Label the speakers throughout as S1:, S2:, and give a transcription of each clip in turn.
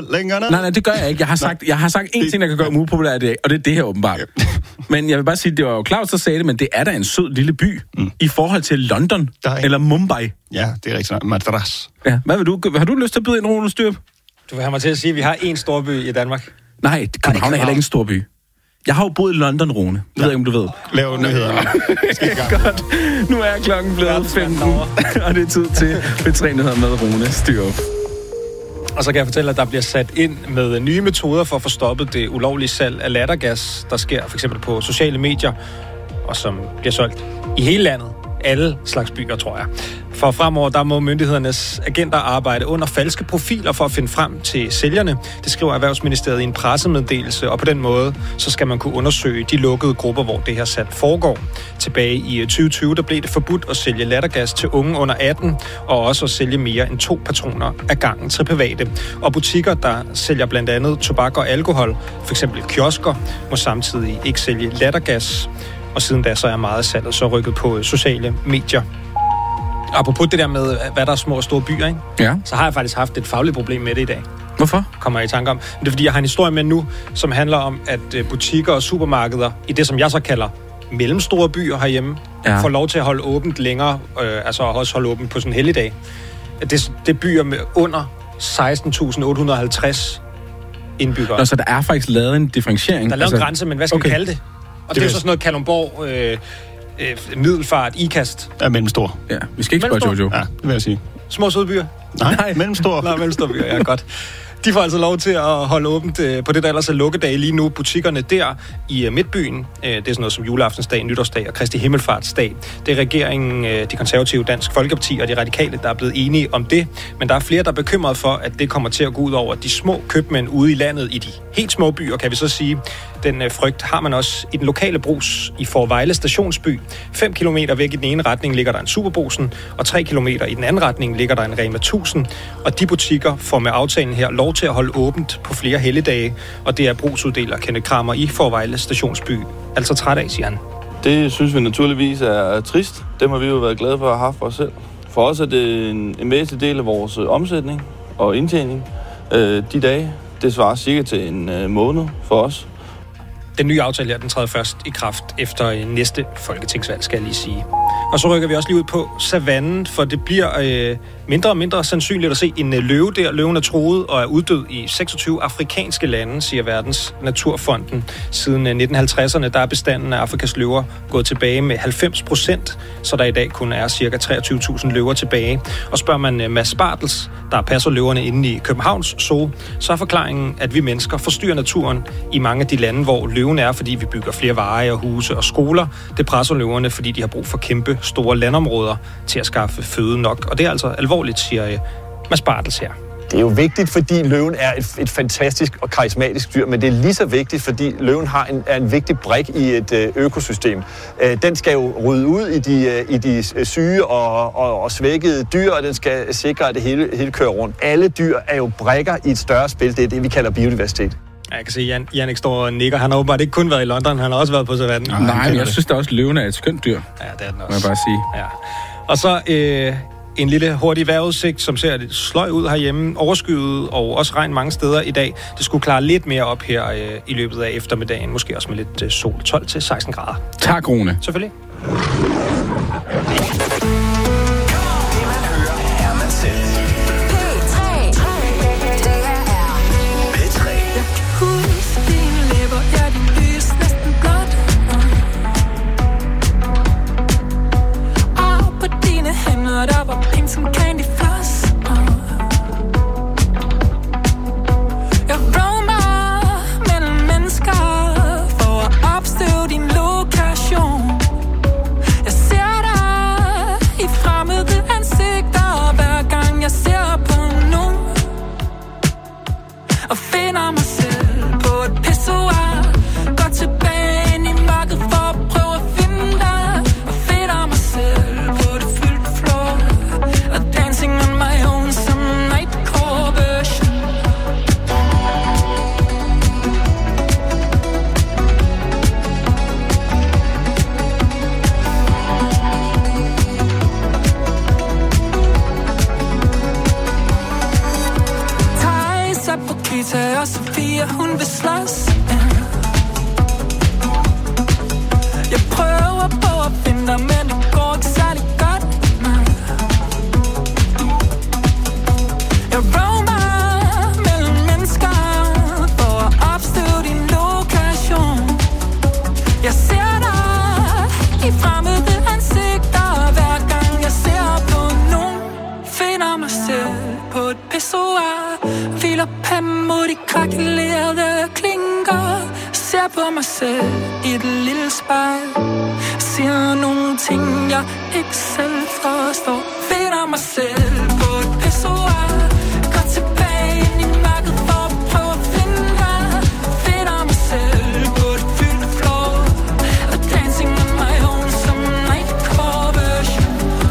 S1: længere ned.
S2: Nej, det gør jeg ikke. Jeg har sagt én ting, der kan gøre mig upopulær i dag, og det er det her åbenbart. Men jeg vil bare sige, det var jo Claus, der sagde det, men det er da en sød lille by i forhold til London eller Mumbai.
S1: Ja, det er rigtigt. Madras.
S2: Ja. Hvad vil du? Har du lyst til at byde ind, Rune Styrp?
S3: Du vil have mig til at sige, at vi har én storby i Danmark.
S2: Nej, København er heller ikke en storby. Jeg har jo boet i London, Rune. Det ved jeg ikke, om du ved.
S1: Lav nyheder.
S2: Godt. Nu er klokken blevet 15, og det er tid til P3-nyheder med Rune Styrp.
S3: Og så kan jeg fortælle, at der bliver sat ind med nye metoder for at få stoppet det ulovlige salg af lattergas, der sker for eksempel på sociale medier, og som bliver solgt i hele landet. Alle slags byer, tror jeg. For fremover, der må myndighedernes agenter arbejde under falske profiler for at finde frem til sælgerne. Det skriver Erhvervsministeriet i en pressemeddelelse, og på den måde, så skal man kunne undersøge de lukkede grupper, hvor det her salg foregår. Tilbage i 2020, der blev det forbudt at sælge lattergas til unge under 18, og også at sælge mere end 2 patroner ad gangen til private. Og butikker, der sælger blandt andet tobak og alkohol, f.eks. kiosker, må samtidig ikke sælge lattergas. Og siden da, så er meget salget så rykket på sociale medier. Apropos det der med, hvad der er små og store byer, ikke?
S2: Ja.
S3: Så har jeg faktisk haft et fagligt problem med det i dag.
S2: Hvorfor?
S3: Kommer jeg i tanke om. Men det er fordi, jeg har en historie med nu, som handler om, at butikker og supermarkeder, i det som jeg så kalder mellemstore byer herhjemme, får lov til at holde åbent længere, altså også holde åbent på sådan en helligdag. Det er byer med under 16.850 indbyggere.
S2: Nå, så der er faktisk lavet en differentiering?
S3: Der er lavet en grænse, men hvad skal man kalde det? Og det er jo så sådan noget Kalundborg, Middelfart, Ikast.
S1: Ja, mellemstor.
S2: Ja, vi skal ikke spørge Jojo.
S1: Ja, det vil jeg sige.
S3: Små søde byer?
S1: Nej, mellemstor.
S3: Nej, mellemstor byer, ja, godt. De får altså lov til at holde åbent på det, der ellers er lukkedage lige nu. Butikkerne der i Midtbyen, det er sådan noget som juleaftensdag, nytårsdag og Kristi Himmelfartsdag. Det er regeringen, de konservative, Dansk Folkeparti og de radikale, der er blevet enige om det. Men der er flere, der er bekymret for, at det kommer til at gå ud over de små købmænd ude i landet i de helt små byer, kan vi så sige. Den frygt har man også i den lokale Brugs i Fårevejle Stationsby. 5 kilometer væk i den ene retning ligger der en Superbrugsen, og 3 kilometer i den anden retning ligger der en Rema 1000. Og de butikker får med aftalen her lov til at holde åbent på flere helligdage, og det er brugsuddeler Kenneth Kramer i Fårevejle Stationsby. Altså træt af, siger han.
S4: Det synes vi naturligvis er trist. Dem har vi jo været glade for at have haft for os selv. For os er det en væsentlig del af vores omsætning og indtjening. De dage, det svarer cirka til en måned for os.
S3: Den nye aftale her, den træder først i kraft efter næste folketingsvalg, skal jeg lige sige. Og så rykker vi også lige ud på savannen, for det bliver mindre og mindre sandsynligt at se en løve der. Løven er truet og er uddød i 26 afrikanske lande, siger Verdens Naturfonden. Siden 1950'erne, der er bestanden af Afrikas løver gået tilbage med 90%, så der i dag kun er ca. 23.000 løver tilbage. Og spørger man Mads Bartels, der passer løverne inde i Københavns Zoo, så er forklaringen, at vi mennesker forstyrrer naturen i mange af de lande, hvor løven er, fordi vi bygger flere veje og huse og skoler. Det presser løverne, fordi de har brug for kæmpe store landområder til at skaffe føde nok. Og det er altså alvorligt, siger Mads Bartels her.
S5: Det er jo vigtigt, fordi løven er et fantastisk og karismatisk dyr, men det er lige så vigtigt, fordi løven er en vigtig brik i et økosystem. Den skal jo rydde ud i de syge og svækkede dyr, og den skal sikre, at det hele kører rundt. Alle dyr er jo brikker i et større spil. Det er det, vi kalder biodiversitet.
S3: Jeg kan se, at Jannik står og nikker. Han har åbenbart ikke kun været i London, han har også været på savannen.
S2: Nej, men jeg synes da også, at løven er et skønt dyr.
S3: Ja, det er den også.
S2: Må jeg bare sige.
S3: Ja. Og så en lille hurtig vejrudsigt, som ser lidt sløj ud herhjemme. Overskyet og også regn mange steder i dag. Det skulle klare lidt mere op her i løbet af eftermiddagen. Måske også med lidt sol. 12-16 grader.
S2: Tak, Rune.
S3: Selvfølgelig.
S6: Der var pink som candy floss. Jeg roamer mellem mennesker for at opstøve din lokation. Jeg ser dig i fremmede ansigter hver gang jeg ser på nogen, og finder mig selv på et pissoir. Går tilbage ind i mørket for at prøve at finde dig, og finder mig selv på det fyldte floor. Dancing on my own, some nightcore version. Ties up på Rita og Sofia, hun vil slås. Jeg prøver på at finde dig, men det går ikke særlig godt. Jeg roamer mellem mennesker for at opstøve din lokation. Jeg ser dig i fremmede ansigter, hver gang jeg ser på nogen. Finder mig selv på et pissoir, hviler panden mod de krakelerede klinker. Ser på mig selv i et lille spejl, siger nogle ting, jeg ikke selv forstår. Finder mig selv på et pissoir, går tilbage ind i mørket for at prøve at finde dig. Finder mig selv på et fyldt floor, og dancing on my own som nightcore version.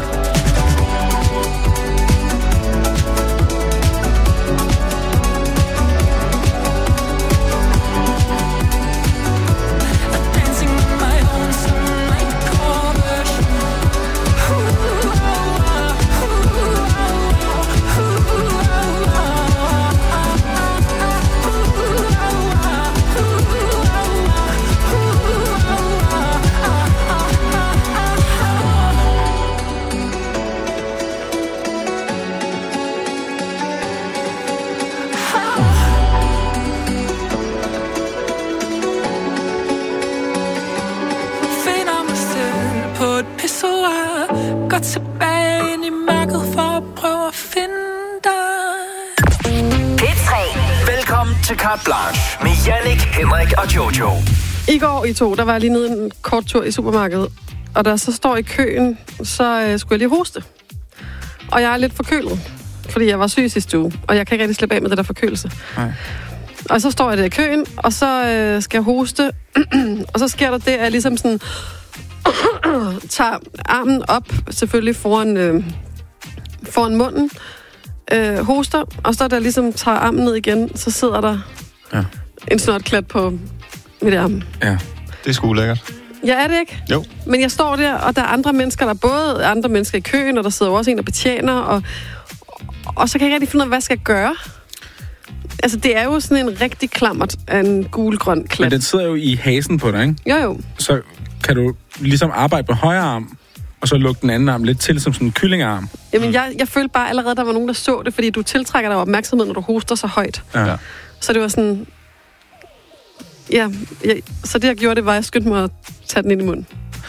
S6: Gå tilbage ind i mørket for at prøve at finde dig.
S7: P3. Velkommen til Carte Blanche med Jannik, Henrik og Jojo.
S8: I går I to, der var jeg lige nede en kort tur i supermarkedet. Og da jeg så står i køen, så skulle jeg lige hoste. Og jeg er lidt forkølet, fordi jeg var syg sidste uge. Og jeg kan ikke rigtig slippe af med det der forkølelse. Nej. Og så står jeg der i køen, og så skal jeg hoste. Og så sker der det, at jeg ligesom sådan tager armen op, selvfølgelig foran munden, hoster, og så da jeg ligesom tager armen ned igen, så sidder der en snotklat på mit arm.
S1: Ja, det er sgu lækkert.
S8: Ja, er det ikke?
S1: Jo.
S8: Men jeg står der, og der er andre mennesker, der er både andre mennesker i køen, og der sidder også en, der betjener, og så kan jeg ikke rigtig finde ud af, hvad jeg skal gøre. Altså, det er jo sådan en rigtig klammert af en gul-grøn klat.
S2: Men den sidder jo i hasen på dig, ikke?
S8: Jo.
S2: Så kan du ligesom arbejde på højre arm, og så lukke den anden arm lidt til som sådan en kyllingearm.
S8: Jamen, jeg følte bare allerede, der var nogen, der så det, fordi du tiltrækker dig opmærksomhed, når du hoster så højt.
S2: Ja.
S8: Så det var sådan... Ja, så det jeg gjorde, det var, at jeg skyndte mig at tage den ind i munden.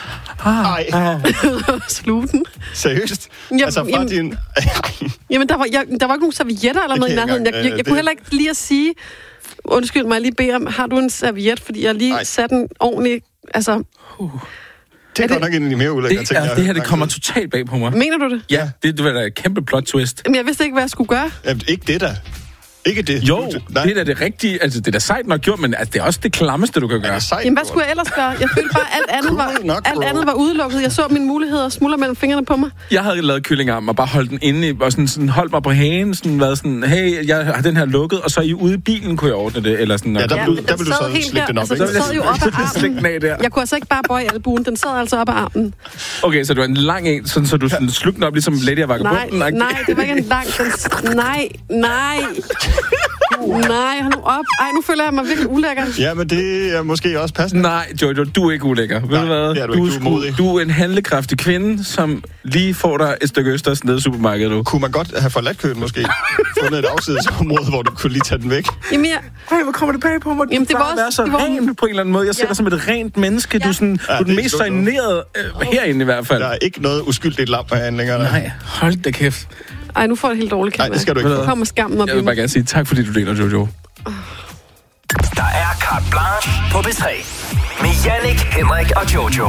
S8: Sluge den.
S1: Seriøst?
S8: Jamen,
S1: altså fra din...
S8: Jamen, der var ikke nogen servietter eller noget i nærheden. Jeg kunne heller ikke lige at sige... Undskyld mig, jeg lige bede om, har du en serviet? Fordi jeg lige satte den ordentligt... Altså...
S1: Det er godt nok en af de mere ulækkere ting.
S2: Det her, det kommer totalt bag på mig.
S8: Mener du det?
S2: Ja, det var da et kæmpe plot twist.
S8: Jamen, jeg vidste ikke, hvad jeg skulle gøre.
S1: Jamen, ikke det da. Ikke det.
S2: Jo, det er da det rigtige. Altså, det er da sejt nok gjort, men altså, det er også det klammeste, du kan gøre.
S8: Jamen, hvad skulle jeg ellers gøre? Jeg følte bare, alt andet var udelukket. Jeg så mine muligheder smuldre mellem fingrene på mig.
S2: Jeg havde lavet kyllingearm og bare holdt den inde og sådan holdt mig på hagen, sådan været sådan, hey, jeg har den her lukket, og så ude i bilen kunne jeg ordne det, eller sådan.
S1: Ja, der vil du så slikke den op,
S8: ikke? Den sad jo op af armen. Jeg kunne altså ikke bare bøje albuen, den sad altså op af armen.
S2: Okay, så det var en lang en, sådan, så du sådan slugte den op, ligesom Lady og Vagabunden?
S8: Nej, det var ikke en lang... Nej, hold nu op. Ej, nu føler jeg mig virkelig ulækker.
S1: Ja, men det er måske også passende.
S2: Nej, Jojo, du er ikke ulækker. Ved du hvad? Du er en handlekraftig kvinde, som lige får dig et stykke østers nede i supermarkedet. Du.
S1: Kunne man godt have forladt køen måske? Fundet et afsidesområde, hvor du kunne lige tage den væk?
S8: Jamen,
S2: hvor kommer det bag på mig?
S8: Jamen, det var også...
S2: Være så ren på en eller anden måde. Jeg ser dig som et rent menneske. Ja. Du er den mest signerede herinde i hvert fald.
S1: Der er ikke noget uskyldigt lam på handlingerne.
S2: Nej, hold da kæft.
S8: Ej, nu får det helt dårligt.
S1: Nej, det skal du ikke.
S8: Nu kommer skammen op.
S2: Jeg vil bare gerne sige tak, fordi du deler, Jojo.
S7: Der er Carte Blanche på B3 med Jannik, Henrik og Jojo.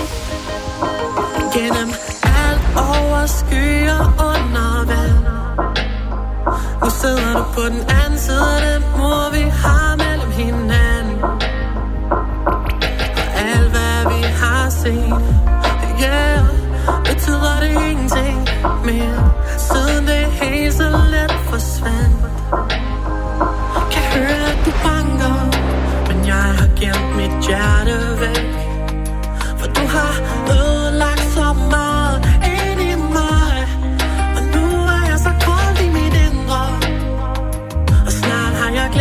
S6: Gennem alt over skyer under vand. Nu sidder du på den anden side af den mur, vi har mellem hinanden. Og alt hvad vi har set, yeah, betyder det ingenting mere. Siden det helt så let forsvandt. Kan høre at du banker, men jeg har gemt mit hjerte væk. For du har ødelagt så meget ind i mig. Og nu er jeg så kold i mit indre. Og snart har jeg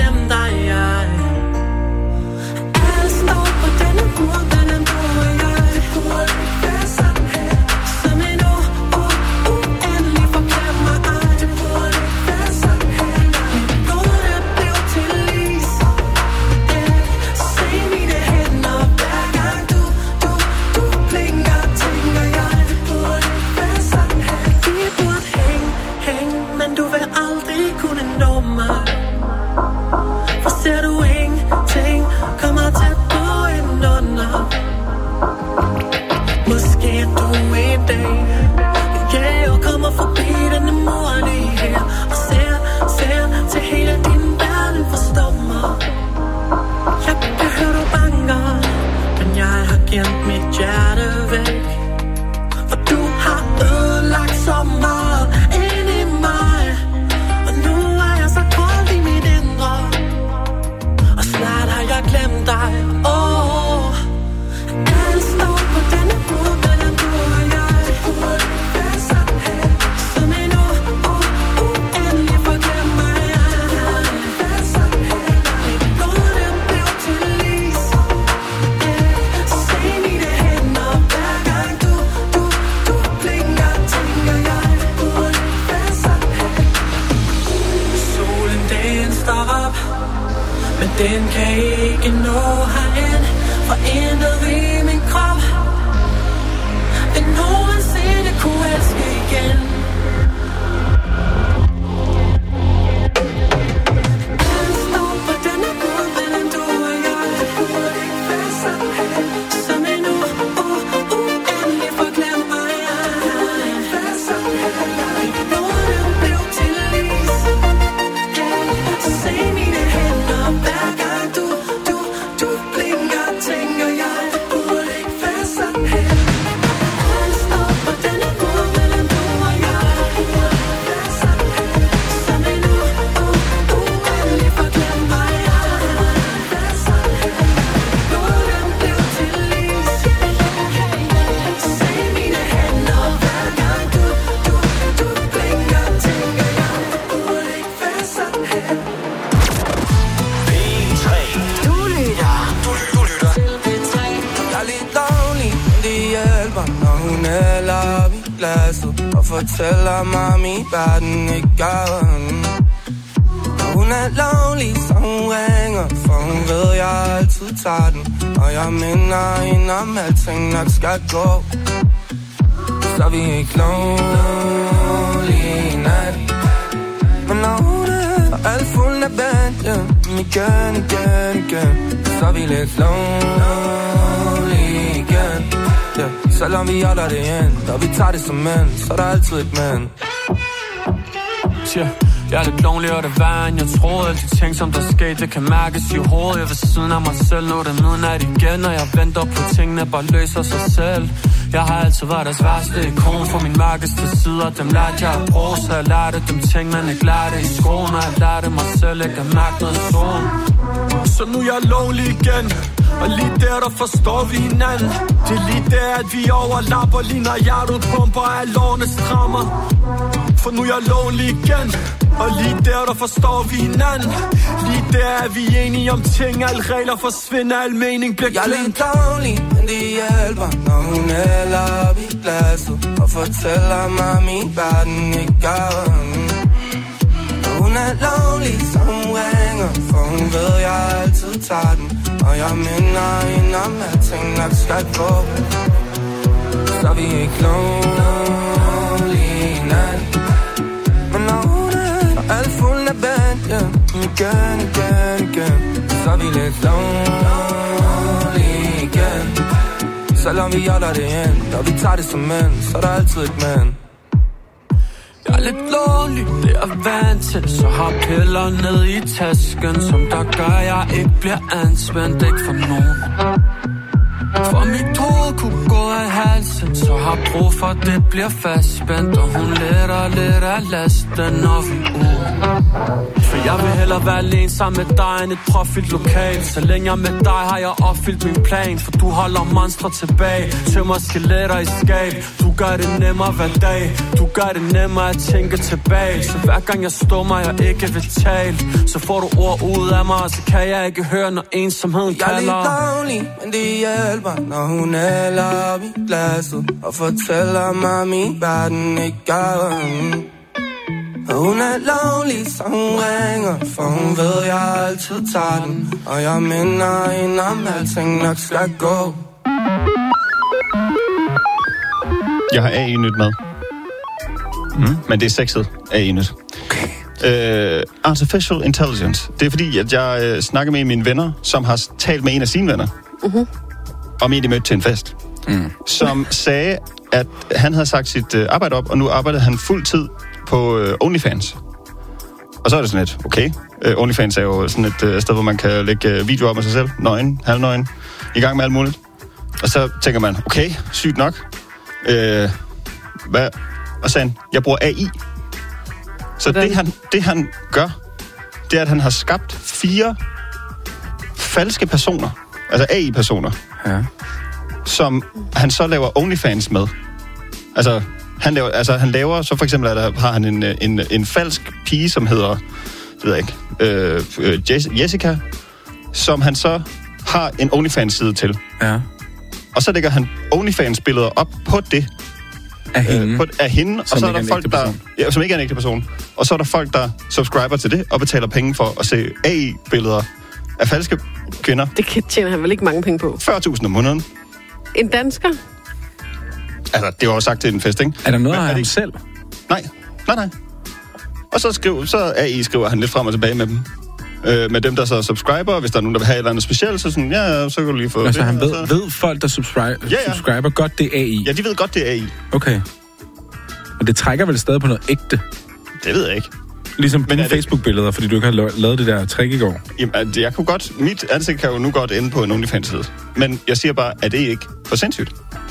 S6: Men den kan ikke nå herind, for intet ved min krop vil nogensinde kunne elske igen.
S9: Fortæller mig, min verden ikke gør. Hun er lonely, så hun ringer, for hun ved, jeg altid tager den. Og jeg minder hende om, alting nok skal gå. Så er vi ikke lonely i nat. Men når hun er alt fuld af band, igen, så er vi lidt lonely igen. Yeah. Selvom vi holder det ind, og vi tager det som mænd, så er der altid et mænd.
S10: Jeg er lidt lonely, og det er værre, end jeg troede. Alle de ting, som der skete, det kan mærkes i hovedet. Jeg er ved siden af mig selv, nu er det midnat igen. Og jeg venter på tingene, bare løser sig selv. Jeg har altid været deres værste ikon for min mørkeste sider. Dem lærte jeg at bruge, så jeg lærte dem ting, man ikke lærte i skolen. Og jeg lærte mig selv ikke at mærke noget solen. Så nu er jeg lonely igen, og lige der forstår vi hinanden. Det er lige der, at vi overlapper, lige når hjertet pumper af lårene strammer. For nu er jeg lonely igen, og lige der forstår vi hinanden. Lige der er vi enige om ting, alle regler forsvinder, al mening bliver glemt.
S9: Jeg er lidt lonely, men det hjælper, når hun hælder op i glasset og fortæller mig, min verden ikke gør. Hun er lonely, så hun ringer, for hun ved, jeg altid tager den. Og jeg minder hende om, at ting nok skal gå. Så er vi ikke lonely i nat. Men når hun er alt fuld af band, igen, så er vi lidt lonely igen. Selvom vi holder det ind, og vi tager det som mænd, så er der altid et mænd.
S10: Jeg er lidt lonely, det er vant til. Så har piller ned i tasken, som der gør, jeg ikke bliver anspændt. Ikke for nogen. For mit hoved kunne gå af halsen, så har brug for, det bliver fastspændt. Og hun letter lidt af lasten, når vi er ude. For jeg vil hellere være alene sammen med dig, end et profit lokal. Så længe jeg er med dig, har jeg opfyldt min plan. For du holder monstre tilbage, tømmer skeletter i skab. Du gør det nemmere hver dag, du gør det nemmere at tænke tilbage. Så hver gang jeg stummer, jeg ikke vil tale, så får du ord ud af mig, og så kan jeg ikke høre, når ensomheden kalder.
S9: Jeg er lidt lonely, men det hjælper, når hun hælder op i glasset og fortæller mig, min verden ikke gør. Og hun er lonely, så hun ringer, for hun ved, jeg altid tager den. Og jeg minder hende om, alting nok skal gå.
S1: Jeg har AI-nyt med. Men det er sexet AI-nyt. Artificial Intelligence. Det er fordi, at jeg snakker med mine venner, som har talt med en af sine venner. Om en, de mødte til en fest. Som sagde, at han havde sagt sit arbejde op, og nu arbejdede han fuld tid på OnlyFans. Og så er det sådan et, okay, OnlyFans er jo sådan et sted, hvor man kan lægge videoer op af sig selv, nøgen, halvnøgen, i gang med alt muligt. Og så tænker man, okay, sygt nok. Hvad? Og så jeg bruger AI. Så det han gør, det er, at han har skabt 4 falske personer, altså AI-personer, som han så laver OnlyFans med. Altså, han laver, så for eksempel har han en falsk pige, som hedder, det ved jeg ikke, Jessica, som han så har en OnlyFans-side til. Ja. Og så lægger han OnlyFans-billeder op på det. Af hende, og så er der folk, der... som ikke er en ægte person. Og så er der folk, der subscriber til det, og betaler penge for at se AI-billeder af falske kvinder.
S8: Det tjener han vel ikke mange penge på.
S1: 40.000 om måneden.
S8: En dansker?
S1: Altså, det var jo sagt til en fest, ikke?
S2: Er der noget af ham selv?
S1: Nej. Og så AI skriver han lidt frem og tilbage med dem. Med dem, der så subscriber. Hvis der er nogen, der vil have et eller andet specielt, så sådan, ja, så kan du lige få
S2: altså,
S1: det.
S2: Han ved folk, der subscriber godt, det er AI?
S1: Ja, de ved godt, det er AI.
S2: Okay. Men det trækker vel stadig på noget ægte?
S1: Det ved jeg ikke.
S2: Ligesom dine Facebook-billeder, fordi du ikke har lavet det der trick i går.
S1: Jamen, jeg kunne godt... Mit ansigt kan jo nu godt ende på en OnlyFans-side. Men jeg siger bare, er det ikke for sindssygt?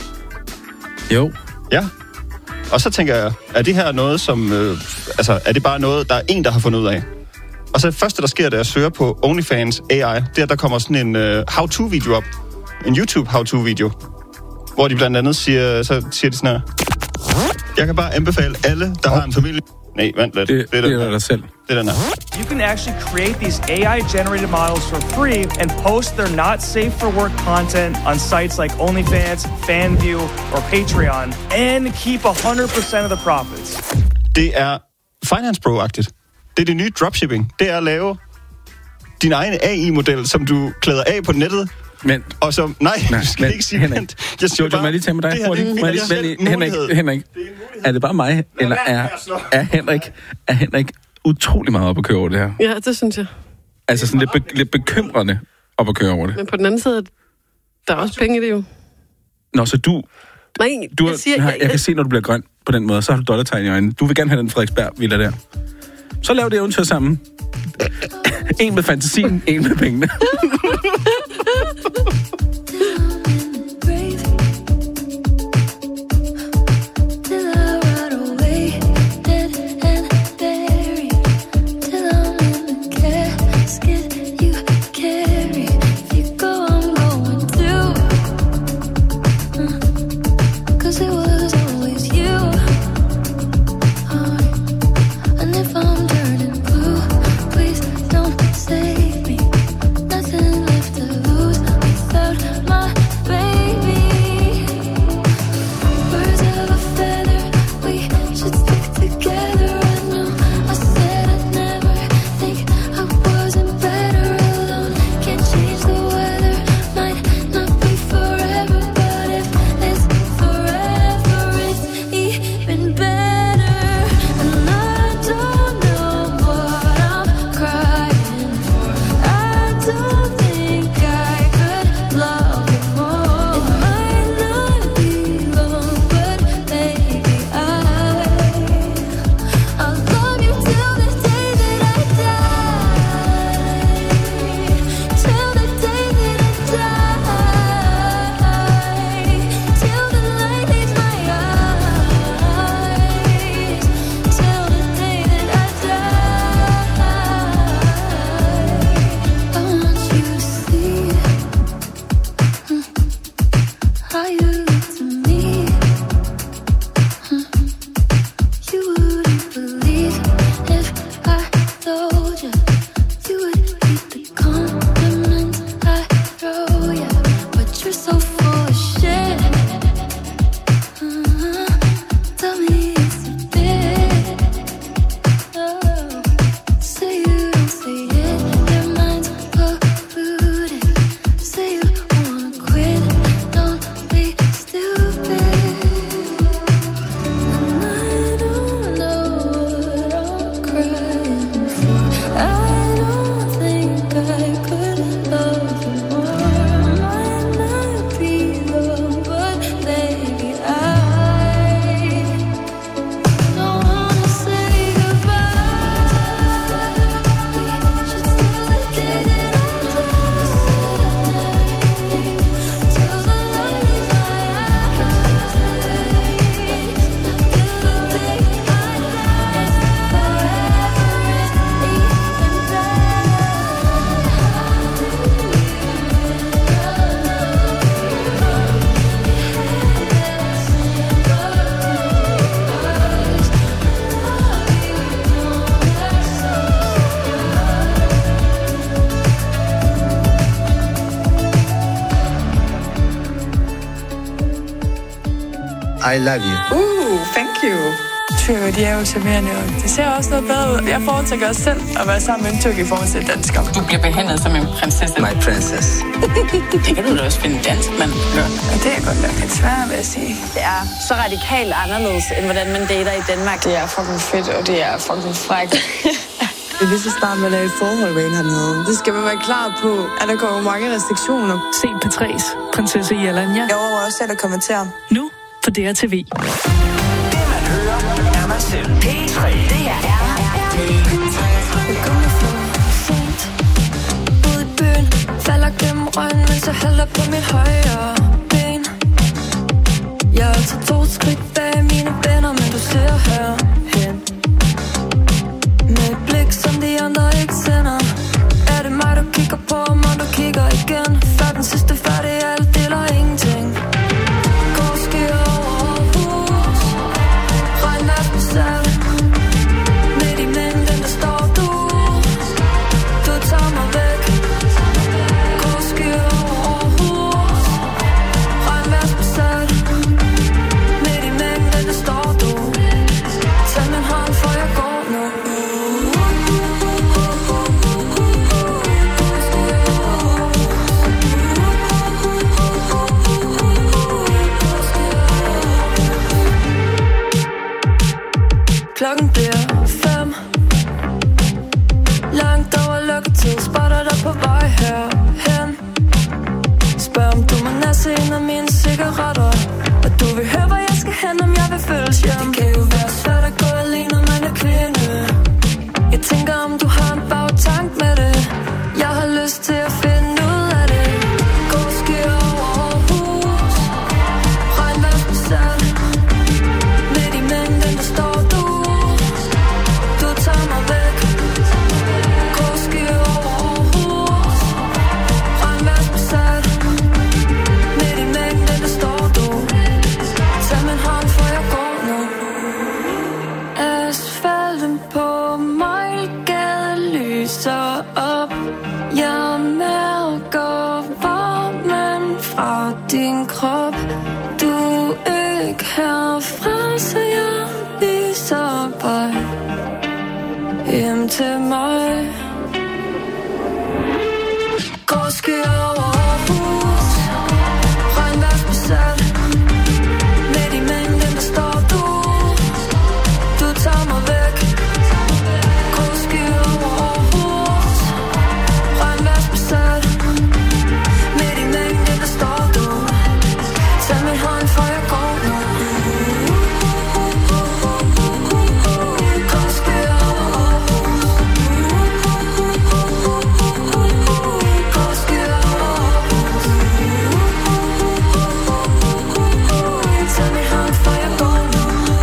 S2: Jo.
S1: Ja. Og så tænker jeg, er det her noget, som... er det bare noget, der er en, der har fundet ud af? Og så det første, der sker, da jeg søger på OnlyFans AI, det er, at der kommer sådan en how-to-video op. En YouTube how-to-video. Hvor de blandt andet siger de sådan her. Jeg kan bare anbefale alle, der har en familie... Nej, vent lidt.
S2: Det er dig selv.
S1: Det er den her.
S11: You can actually create these AI-generated models for free and post their not safe for work content on sites like OnlyFans, FanView or Patreon and keep 100% of the profits.
S1: Det er Finance Pro-agtigt. Det er det nye dropshipping. Det er at lave din egen AI-model, som du klæder af på nettet.
S2: Men,
S1: og som... Nej, du skal ikke sige
S2: Henrik. Jeg siger bare... lige tage med dig. Henrik, er det bare mig, eller er Henrik utrolig meget op at køre over det her?
S8: Ja, det synes jeg.
S2: Altså sådan lidt bekymrende op at køre over det.
S8: Men på den anden side, der er også penge i det jo.
S2: Nå, så du...
S8: Nej,
S2: jeg kan se, når du bliver grøn på den måde, så har du dollartegn i øjnene. Du vil gerne have den Frederiksberg-villa der. Så lav det eventyr sammen. En med fantasien, en med pengene.
S12: I love you.
S13: Ooh, thank you.
S12: Tyrker, de er jo charmerende, og det ser også noget bedre ud. Jeg foretrækker også selv at være sammen med en tyrker i forhold til dansker.
S13: Du bliver behandlet som en prinsesse. My princess. Det kan du da også finde dansk, mand.
S12: Ja, det er godt nok lidt svært, vil jeg sige.
S14: Det er så radikalt anderledes, end hvordan man dater i Danmark.
S12: Det er fucking fedt, og det er fucking frækt. Det er lige så snart, man er i et forhold med en hernede. Det skal man være klar på, at der kommer mange restriktioner.
S15: Se P3's Prinsesse Jelanja.
S12: Jeg overgår også selv at kommentere.
S15: Nu på DRTV.
S7: Det man hører er mig selv. P3. Det er
S6: Jeg kommer for sent ud i byen, falder gennem røgen, mens jeg hælder på mit højre ben. Jeg er altid 2 skridt bag mine venner, men du ser herhen med et blik, som de andre ikke sender. Er det mig, du kigger på mig, du kigger igen? Før den sidste færdig, alt eller ingenting. Går skyer over hus, regnvejr på salg. Midt i mængden, der står du. Du tager mig væk. Går skyer over hus, regnvejr på salg. Midt i mængden, der står du. Tag min hånd, for jeg går nu. Klokken bliver 5. Langt over lukketid, spotter dig på vej herhen. Spørg om du må nasse en af mine cigaretter, og du vil høre, hvor jeg skal hen, om jeg vil følges hjem. Det kan jo være svært at gå alene, når man er kvinde. Jeg tænker, om du har en bagtank med det. Jeg har lyst til at finde ud af det. Gå skyer over hus, regnvejr på salg. Midt i mængden, der står du. Du tager mig væk. Gå skyer over hus, regnvejr på salg. Midt i mængden, der står du. Tag min hånd, for jeg går nu. Asfalten på Mejlgade lyser op. Jeg mærker varmen fra din krop. Du er ikke herfra, så jeg viser vej hjem til mig. Går skyer over hus, regnvejr på salg. Midt i mængden, der står du. Du tager mig væk. Går skyer over hus, regnvejr på salg. Midt i mængden, der står du. Tag min hånd, for jeg går nu. Går skyer over hus, går skyer over hus. Tag min hånd, for jeg går nu.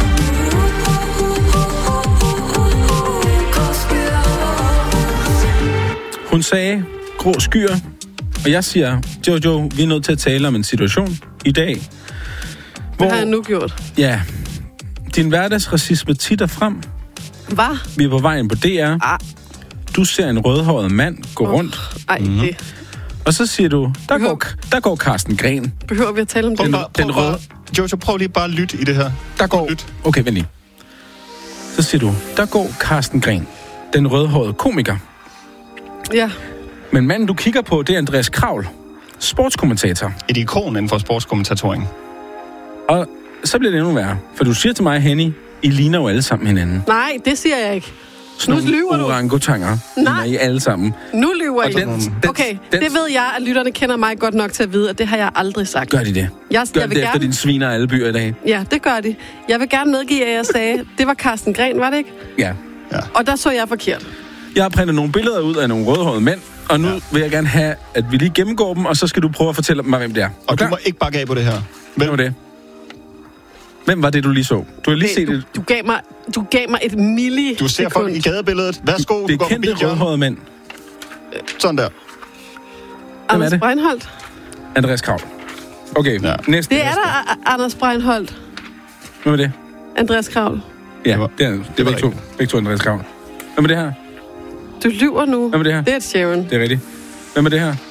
S6: Går skyer over hus.
S2: Hun sagde grå skyer, og jeg siger, Jojo, vi er nødt til at tale om en situation i dag,
S8: Hvad har jeg nu gjort?
S2: Ja, din hverdagsracisme titter frem.
S8: Hvad?
S2: Vi er på vejen på DR. Du ser en rødhåret mand gå rundt.
S8: Ej, det...
S2: Og så siger du, der går Carsten Gren.
S8: Behøver vi at tale om det?
S2: Den røde...
S1: Jojo, prøv lige bare at lytte i det her.
S2: Der går... Okay, vent lige. Så siger du, der går Carsten Gren, den rødhårede komiker.
S8: Ja.
S2: Men manden, du kigger på, det er Andreas Kravl, sportskommentator.
S1: Et ikon inden for sportskommentatoring.
S2: Og så bliver det endnu værre, for du siger til mig, Henny, I ligner jo alle sammen hinanden.
S8: Nej, det siger jeg ikke.
S2: Sådan
S8: Nu lyver du.
S2: orangutanger.
S8: Nej.
S2: I alle sammen.
S8: Nu lyver I. Okay,
S2: den-
S8: det ved jeg, at lytterne kender mig godt nok til at vide, at det har jeg aldrig sagt.
S2: Gør de det?
S8: Jeg
S2: Gør
S8: vil
S2: det efter
S8: gerne...
S2: dine sviner alle byer i dag?
S8: Ja, det gør de. Jeg vil gerne medgive, at jeg sagde, det var Carsten Gren, var det ikke?
S2: Ja.
S8: Og der så jeg forkert. Jeg
S2: har printet nogle billeder ud af nogle rødhårede mænd, og nu vil jeg gerne have, at vi lige gennemgår dem, og så skal du prøve at fortælle mig, hvem det er.
S1: Og du må ikke bakke af på det her.
S2: Hvem var det? Hvem var det, du lige så? Du har lige set det.
S8: Du gav mig et milli.
S1: Du ser folk i gadebilledet. Værsgo,
S2: Det er kendte rødhårede mænd.
S1: Sådan der.
S2: Hvem er det?
S8: Breinholt.
S2: Andreas Kravl. Okay, næste.
S8: Det er der Anders Breinholt.
S2: Hvem er det?
S8: Andreas Kravl.
S2: Ja, det er begge to. Begge to Andreas Kravl. Hvem er det her?
S8: Du lyver nu.
S2: Hvem er det her?
S8: Det er Sharon.
S2: Det er rigtigt. Hvem er det her?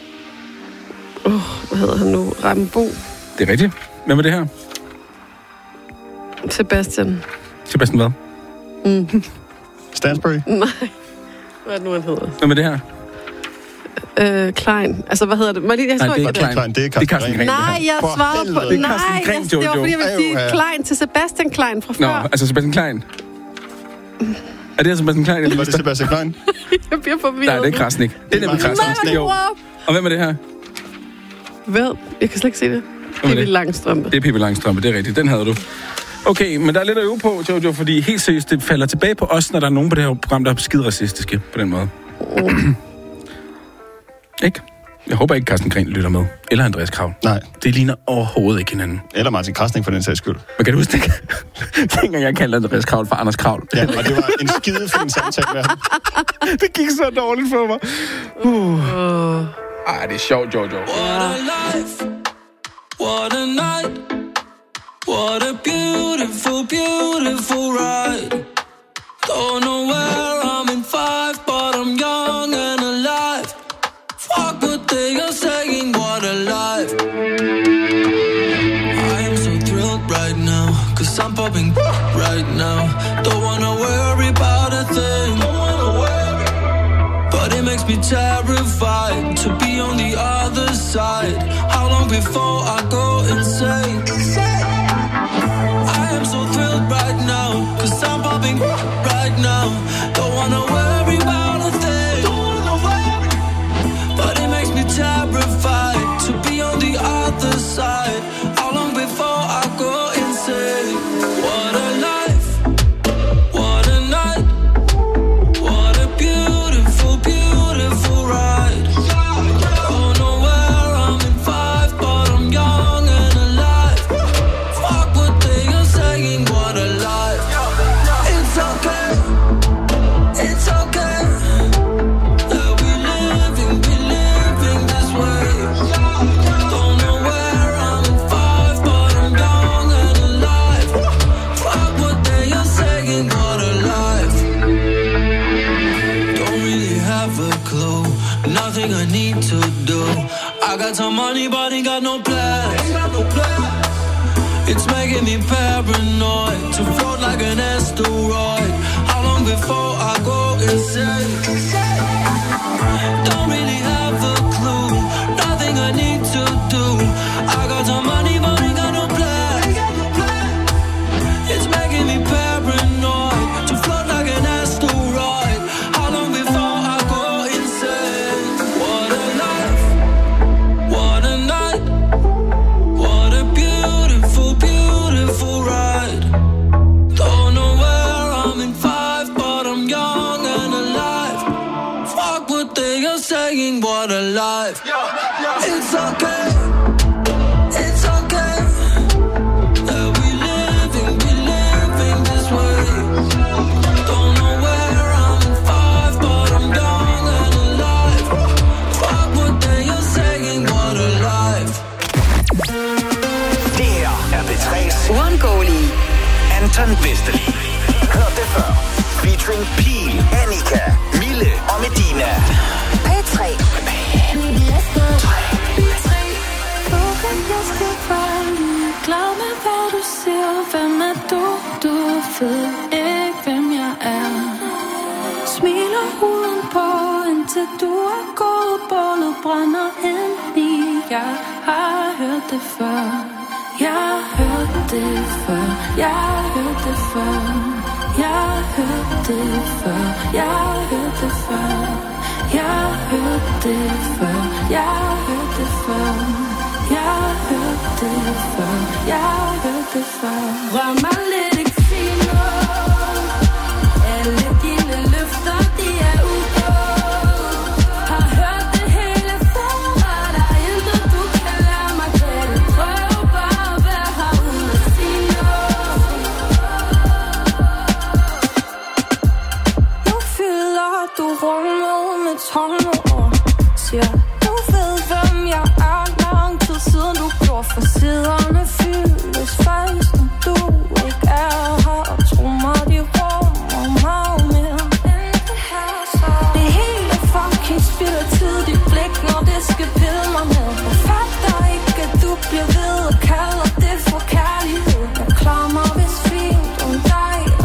S8: Hvad hedder han nu? Rambo.
S2: Det er rigtigt. Hvem er det her?
S8: Sebastian.
S2: Sebastian hvad?
S1: Stansbury?
S8: Nej. Hvad er det nu, han hedder?
S2: Hvad med det her?
S8: Klein. Altså, hvad hedder det?
S2: Nej, det er Klein.
S1: Det er Carsten Gren.
S8: Nej, jeg svarede på...
S2: Det er Carsten Gren, Jojo.
S8: Det var, fordi jeg ville sige Klein til Sebastian Klein fra før.
S2: Nå, altså Sebastian Klein. Er det Sebastian Klein?
S1: Eller var det Sebastian Klein?
S8: Jeg bliver forvirret.
S2: Nej, det er Krasnik. Det er nemlig Krasnik. Jo. Og hvem er det her?
S8: Hvad? Jeg kan slet ikke se det. Pippi Langstrømpe.
S2: Det er Pippi Langstrømpe, det er rigtigt. Den havde du. Okay, men der er lidt at øve på, Jojo, fordi helt seriøst, det falder tilbage på os, når der er nogen på det her program, der er skide racistiske på den måde. Ikke? Jeg håber ikke, Carsten Gren lytter med. Eller Andreas Kravl.
S1: Nej.
S2: Det ligner overhovedet ikke hinanden.
S1: Eller Martin Krasnik for den sags skyld.
S2: Men kan du huske det? Dengang jeg kaldte Andreas Kravl for Anders Kravl.
S1: Ja, og det var en skidefin samtale med ham.
S2: Det gik så dårligt for mig. Ej, det er sjovt, Jojo.
S10: What a life, what a night, what a beautiful, beautiful ride. Don't know where I'm in 5, but I'm young and alive. Fuck what they are saying, what a life. I am so thrilled right now, 'cause I'm popping right now. Don't wanna worry about a thing, but it makes me terrified to be on the other side. How long before I go insane? I am so thrilled right now, 'cause I'm popping right now. Don't wanna worry about a thing, but it makes me terrified to be on the other side. How long before I go insane? What a life, what a night, what a beautiful, beautiful ride. Don't know where I'm in 5, but I'm young and alive. Fuck what they are saying, what a life. It's okay, it's okay. That we living this way. Don't know where I'm in 5, but I'm young and alive. Fuck what they are saying, what a life. Don't really have a clue, nothing I need to do. I got some money, but ain't got no plans. It's making me paranoid to float like an asteroid. How long before I go insane? Don't really have a clue, nothing I need to do. I got some money, but ain't got no plans. It's making me paranoid to float like an asteroid. How long before I go insane? What a life, what a night, what a beautiful, beautiful ride. Don't know where I'm in 5, but I'm young and alive. Fuck what they are saying, what a life. It's okay, it's okay. That we living this way. Don't know where I'm in 5, but I'm young and alive. Fuck what they are saying, what a life.
S7: Det her er P3's uundgåelige Anton Vesterli. Hør det før. Featuring Pil, Annika, Mille og Medina.
S16: P3. Glad med hvad du siger. Hvem er du? Du ved ikke hvem jeg er. Smiler udenpå indtil du er gået. Bålet brænder ind i. Jeg har hørt det før. Jeg har hørt det før. Jeg har hørt det før. Jeg har hørt det før. Jeg har hørt det før. Jeg har hørt det før. Jeg har hørt det før. Jeg har hørt det før. Jeg har hørt det før. Rør mig lidt, ikke sig noget. Alle dine løfter, de er ugået. Har hørt det hele før. Der er intet, du kan lære mig gætte. Prøv bare at være her uden at sige noget. Nu fylder du rummet med tomme ord. Siger, du ved, hvem jeg er. Lang tid siden du gjorde for siderne fyldes fast. Når du ikke er her. Og tro mig, de rummer meget mere. Det hele fucking spilder tid. Dit blik, når det skal pille mig ned. Jeg fatter ikke, at du bliver ved og kalder det for kærlighed. Jeg klarer mig vist fint om dig.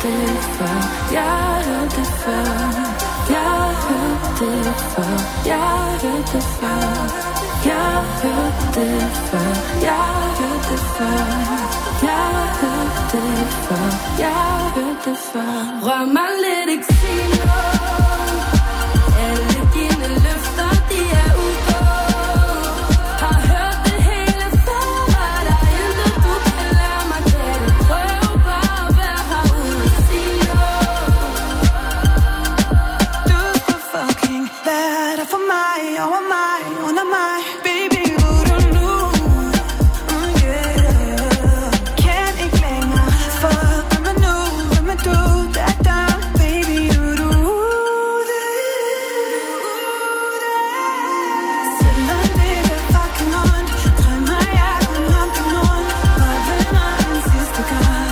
S16: det før. Jeg har hørt det før. Jeg har hørt det før. Jeg har hørt det før. Jeg har hørt det før. Jeg har hørt det før. Jeg har hørt det før. Jeg har hørt det før. Rør mig lidt, ikke sig noget. Alle dine løfter, de er ugå. Har hørt det hele før. Og der er intet, du kan lære mig. Kan du prøve bare at være herude og sige noget.
S9: Du skal fucking være der for mig, over mig, under mig. Baby, hvor du nu? Yeah. Kan ikke længere. For hvem er nu? Hvem er du? Da. Baby, du. Selvom det er fucking ondt, drømmer jeg kun om din mund. Og vender en sidste gang.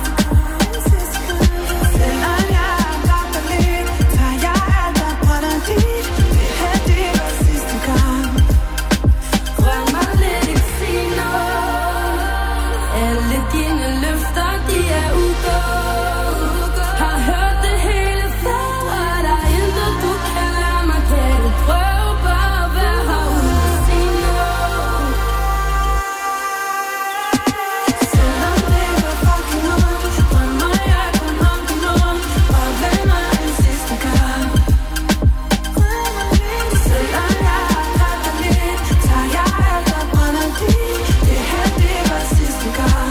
S9: Selvom jeg har ramt dig lidt, tager jeg alt og brænder dit. Det her, det var sidste gang.
S16: Rør mig lidt, ikke sig noget. Alle dine løfter, de er ugå. Har hørt det hele før. Og der er intet, du kan lære mig. Kan du prøve bare at være herude og sige noget.
S9: Selvom det var fucking ondt, drømmer jeg kun om din mund. Og vender en sidste gang. Selvom jeg har ramt dig lidt, tager jeg alt og brænder dit. Det her, det var sidste gang.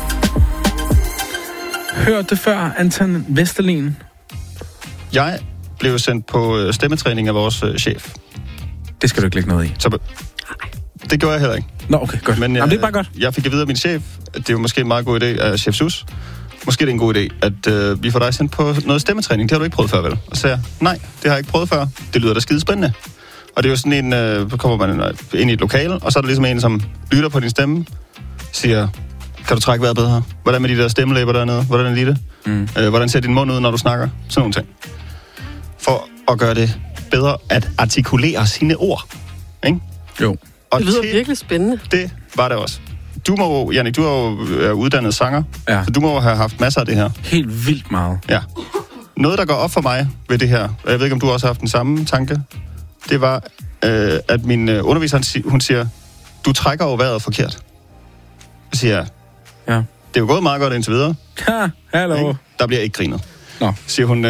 S2: Hørt det før, Anton Vesterlin.
S1: Jeg blev sendt på stemmetræning af vores chef.
S2: Det skal du ikke lægge noget i.
S1: Så det gjorde jeg heller ikke.
S2: Nå, okay, godt.
S1: Men
S2: Jamen, det er bare godt.
S1: Jeg fik at vide af min chef, at det er måske en meget god idé af chef Sus. Måske det er en god idé, at vi får dig sendt på noget stemmetræning. Det har du ikke prøvet før, vel? Og så sagde jeg, nej, det har jeg ikke prøvet før. Det lyder da skide spændende. Og det er jo sådan en, så kommer man ind i et lokale, og så er der ligesom en, som lytter på din stemme, siger, kan du trække vejret bedre? Hvordan med de der stemmelæber dernede? Hvordan er det? Hvordan ser din mund ud, når du snakker? Sådan nogle ting. For at gøre det bedre at artikulere sine ord. Ikke?
S2: Jo.
S1: Og
S8: Det lyder virkelig spændende.
S1: Det var det også. Du må, Jannik, du er jo uddannet sanger,
S2: ja.
S1: Så du må have haft masser af det her.
S2: Helt vildt meget.
S1: Ja. Noget, der går op for mig ved det her, og jeg ved ikke, om du også har haft den samme tanke, det var, at min underviser, hun siger, du trækker jo vejret forkert. Så siger jeg,
S2: ja.
S1: Det er jo gået meget godt indtil videre.
S2: Ha, hallo.
S1: Der bliver ikke grinet.
S2: Nå.
S1: Siger hun,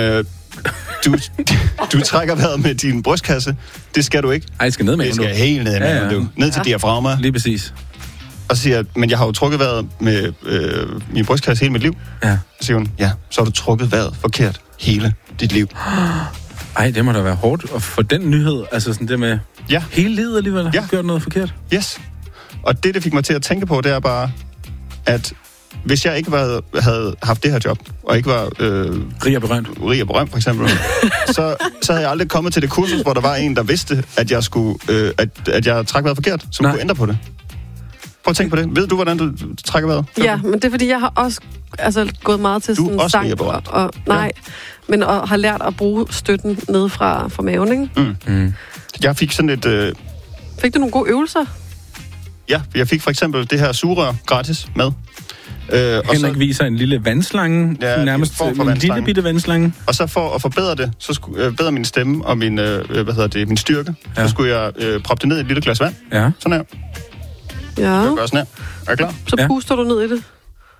S1: du trækker vejret med din brystkasse. Det skal du ikke.
S2: Ej, det skal ned med.
S1: Det skal helt ned med. Ja. Ned til diafragma.
S2: Lige præcis.
S1: Og så siger jeg, men jeg har jo trukket vejret med min brystkasse hele mit liv.
S2: Ja.
S1: Så siger hun, ja, så har du trukket vejret forkert hele dit liv.
S2: Ej, det må da være hårdt at få den nyhed, altså sådan det med hele livet alligevel har gjort noget forkert.
S1: Yes. Og det fik mig til at tænke på, det er bare, at hvis jeg ikke havde haft det her job, og ikke var
S2: rig og berømt
S1: for eksempel, så havde jeg aldrig kommet til det kursus, hvor der var en, der vidste, at jeg skulle, at jeg trak vejret forkert, som kunne ændre på det. Prøv at tænke på det. Ved du, hvordan du trækker vejret?
S8: Ja, men det er fordi, jeg har også gået meget til sådan en sang. Men har lært at bruge støtten ned fra maven, ikke?
S1: Jeg fik sådan et...
S8: Fik du nogle gode øvelser?
S1: Ja, jeg fik for eksempel det her sugerør gratis med.
S2: Henrik viser en lille vandslange, nærmest en lille bitte vandslange.
S1: Og så for at forbedre det, så skulle bedre min stemme og min, min styrke, så skulle jeg proppe det ned i et lille glas vand.
S2: Ja.
S1: Sådan her.
S8: Ja.
S1: Jeg gør sådan her. Er jeg klar?
S8: Så puster du ned i det.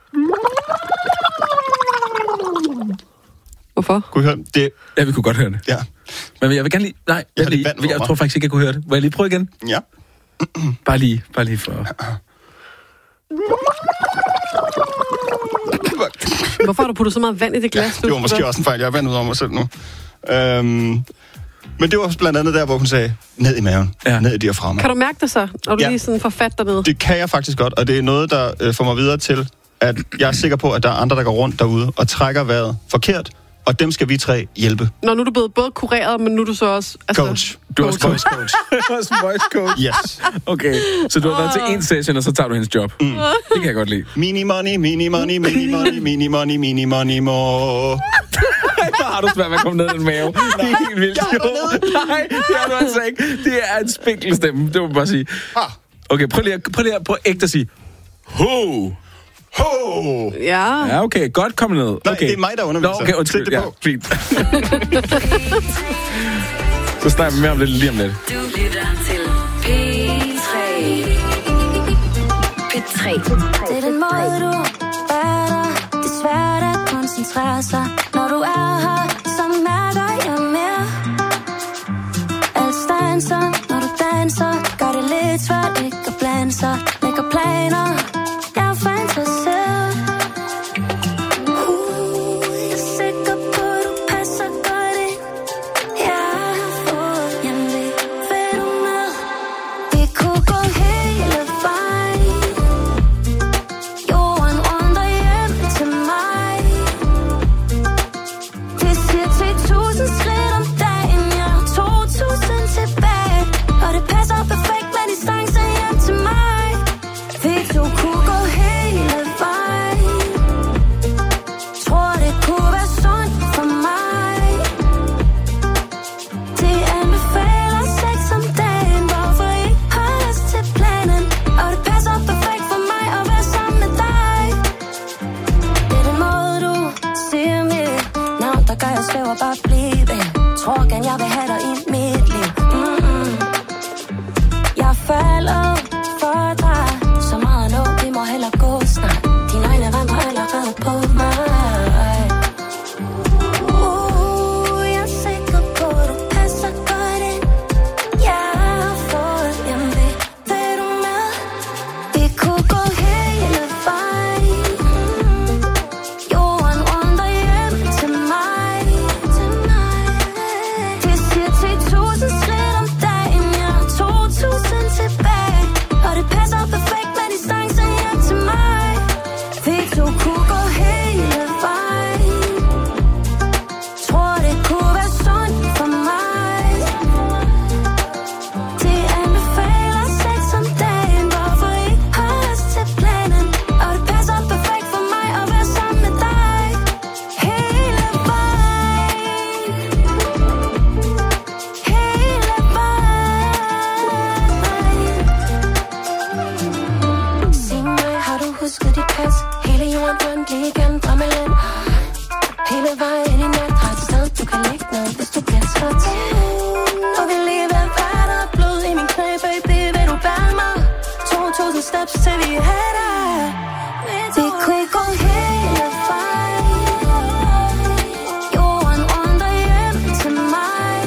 S8: Hvorfor?
S1: Kunne I høre det?
S2: Ja, vi kunne godt høre det.
S1: Ja.
S2: Men jeg vil gerne lige... Nej, jeg tror faktisk ikke, jeg kunne høre det. Må jeg lige prøve igen?
S1: Ja.
S2: Bare lige for...
S8: Hvorfor har du puttet så meget vand i det glas?
S1: Det var måske også en fejl. Jeg har vand ud over mig selv nu. Men det var blandt andet der, hvor hun sagde, ned i maven, ned i diafragma.
S8: Kan du mærke det så, når du lige sådan får fat dernede?
S1: Det kan jeg faktisk godt, og det er noget, der får mig videre til, at jeg er sikker på, at der er andre, der går rundt derude og trækker vejret forkert, og dem skal vi 3 hjælpe.
S8: Nå, nu er du blevet både kureret, men nu er du så også...
S1: Coach. Du er også voice coach.
S2: også voice coach?
S1: Yes.
S2: Okay, så du har været til en session, og så tager du hendes job. Det kan jeg godt lide.
S1: Mini money, mini money, mini money, mini money, mini money, more.
S2: Hvor har du svært med at komme ned i den mave? Det er helt vildt. Nej, det har du altså ikke. Det er en spinkelstemme, det må man bare sige. Okay, prøv lige på ægte at sige, ho!
S1: Ho!
S8: Ja.
S2: Ja, okay. Godt kommet ned.
S1: Nej,
S2: okay.
S1: det er mig, der underviser.
S2: Nå, okay, undskyld.
S1: Sæt det på.
S2: Ja, fint. Så snakker vi mere om det lige om lidt.
S16: Du lytter til P3. P3.
S17: Det er den måde, du er der. Det er svært at koncentrere sig. Når du er her, så mærker jeg mere. Alt stanser, når du danser. Gør det lidt svært ikke at blande sig. Lægger planer, jeg fantaserer. Jeg er sikker på, du passer godt ind. Jeg har fået hjemlig. Vil du med? Vi kunne gå hele vejen. Jorden runder hjem til mig. Det siger 10.000 skridt om dagen. Jeg har 2.000 tilbage. Og det passer perfekt med distance hjem til mig. Vi to kunne gå hele vejen. Tror det kunne være sundt for mig. De anbefaler sex om dagen. Hvorfor ikke holde os til planen? Og det passer perfekt for mig at være sammen med dig. Det er den måde du siger mit navn, der gør jeg svæver bare blive. Tror gerne jeg vil have dig i mit liv. Jeg falder for dig. Så meget nu, vi må hellere gå snart. Dine øjne vandrer allerede på mig. Jeg er sikker på, du passer godt ind. Jeg har fået hjemlig. Vil du med? Vi kunne gå hele vejen. Jorden runder hjem til mig. Det siger 10.000 skridt om dagen. Jeg har 2.000 tilbage. Og det passer perfekt med distance hjem til mig. Vi to kunne gå hele vejen. Tror det kunne være sundt for mig. De anbefaler sex om dagen. Hvorfor ikke holde os til planen? Og det passer perfekt for mig at være sammen med dig. Hele vejen. Hele vejen. Sig mig, har du husket dit pas? Hele jorden rundt lige gennem drømmeland. Hele vejen ind i nat har et sted, du kan ligge ned, hvis du bliver træt. Og vi lige ved hvad der er blod i min knæ, baby, vil du bære mig? 2.000 steps til vi er der. Vi kunne ikke gå hele vejen. Jorden runder hjem til mig.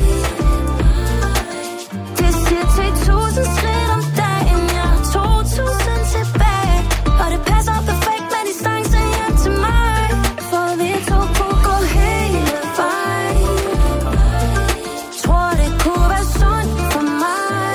S17: Det siger 10.000 skridt om dagen. Jeg har 2.000 tilbage. Og det passer perfekt med distance hjem til mig. For vi to kunne gå hele vejen. Tror det kunne være sundt for mig.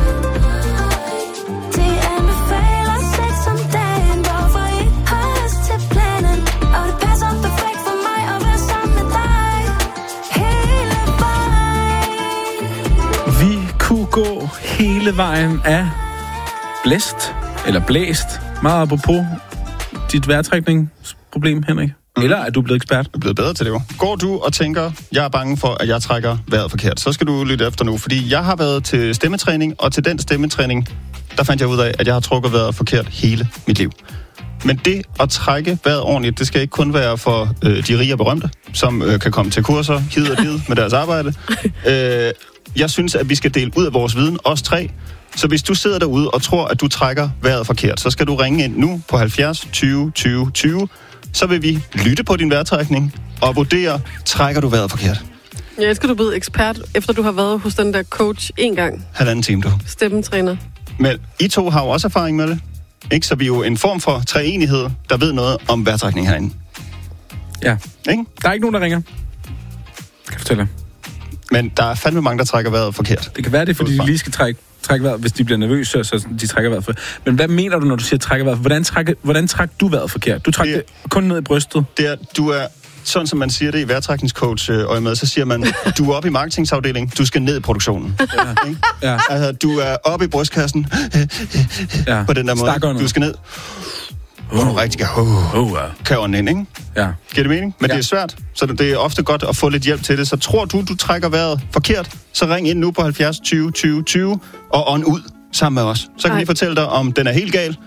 S17: De anbefaler sex om dagen. Hvorfor ikke holde os til planen? Og det passer perfekt for mig at være sammen med dig. Hele vejen.
S2: Vi kunne gå hele vejen af blæst, eller blæst. Meget apropos dit vejrtrækningsproblem, Henrik. Eller er du blevet ekspert?
S1: Jeg er blevet bedre til det jo. Går du og tænker, jeg er bange for, at jeg trækker vejret forkert, så skal du lytte efter nu, fordi jeg har været til stemmetræning, og til den stemmetræning, der fandt jeg ud af, at jeg har trukket vejret forkert hele mit liv. Men det at trække vejret ordentligt, det skal ikke kun være for de rige og berømte, som kan komme til kurser, hid og did med deres arbejde. Jeg synes, at vi skal dele ud af vores viden, os tre. Så hvis du sidder derude og tror, at du trækker vejret forkert, så skal du ringe ind nu på 70 20 20 20. Så vil vi lytte på din vejrtrækning og vurdere, trækker du vejret forkert.
S8: Jeg elsker, du er blevet ekspert, efter du har været hos den der coach en gang.
S1: 1,5 time, du.
S8: Stemmetræner.
S1: Men I to har jo også erfaring med det. Ikke? Så vi er jo en form for treenighed, der ved noget om vejrtrækning herinde.
S2: Ja.
S1: Ikke?
S2: Der er ikke nogen, der ringer. Kan jeg fortælle dig.
S1: Men der er fandme mange, der trækker vejret forkert.
S2: Det kan være det, fordi de lige skal trække vejret, hvis de bliver nervøse, så de trækker vejret forkert. Men hvad mener du, når du siger trækker vejret? Hvordan trækker du vejret forkert? Du trækker det kun ned i brystet.
S1: Du er, sådan som man siger det i vejrtrækningscoach-øjemed, så siger man, du er oppe i marketingsafdelingen, du skal ned i produktionen. Ja. Altså, du er oppe i brystkassen, på den der måde. Du skal ned. Du rigtig kan ånden ind, ikke?
S2: Ja.
S1: Giver det mening? Men det er svært, så det er ofte godt at få lidt hjælp til det. Så tror du trækker vejret forkert, så ring ind nu på 70 20 20 20 og ånd ud sammen med os. Så kan vi fortælle dig, om den er helt gal,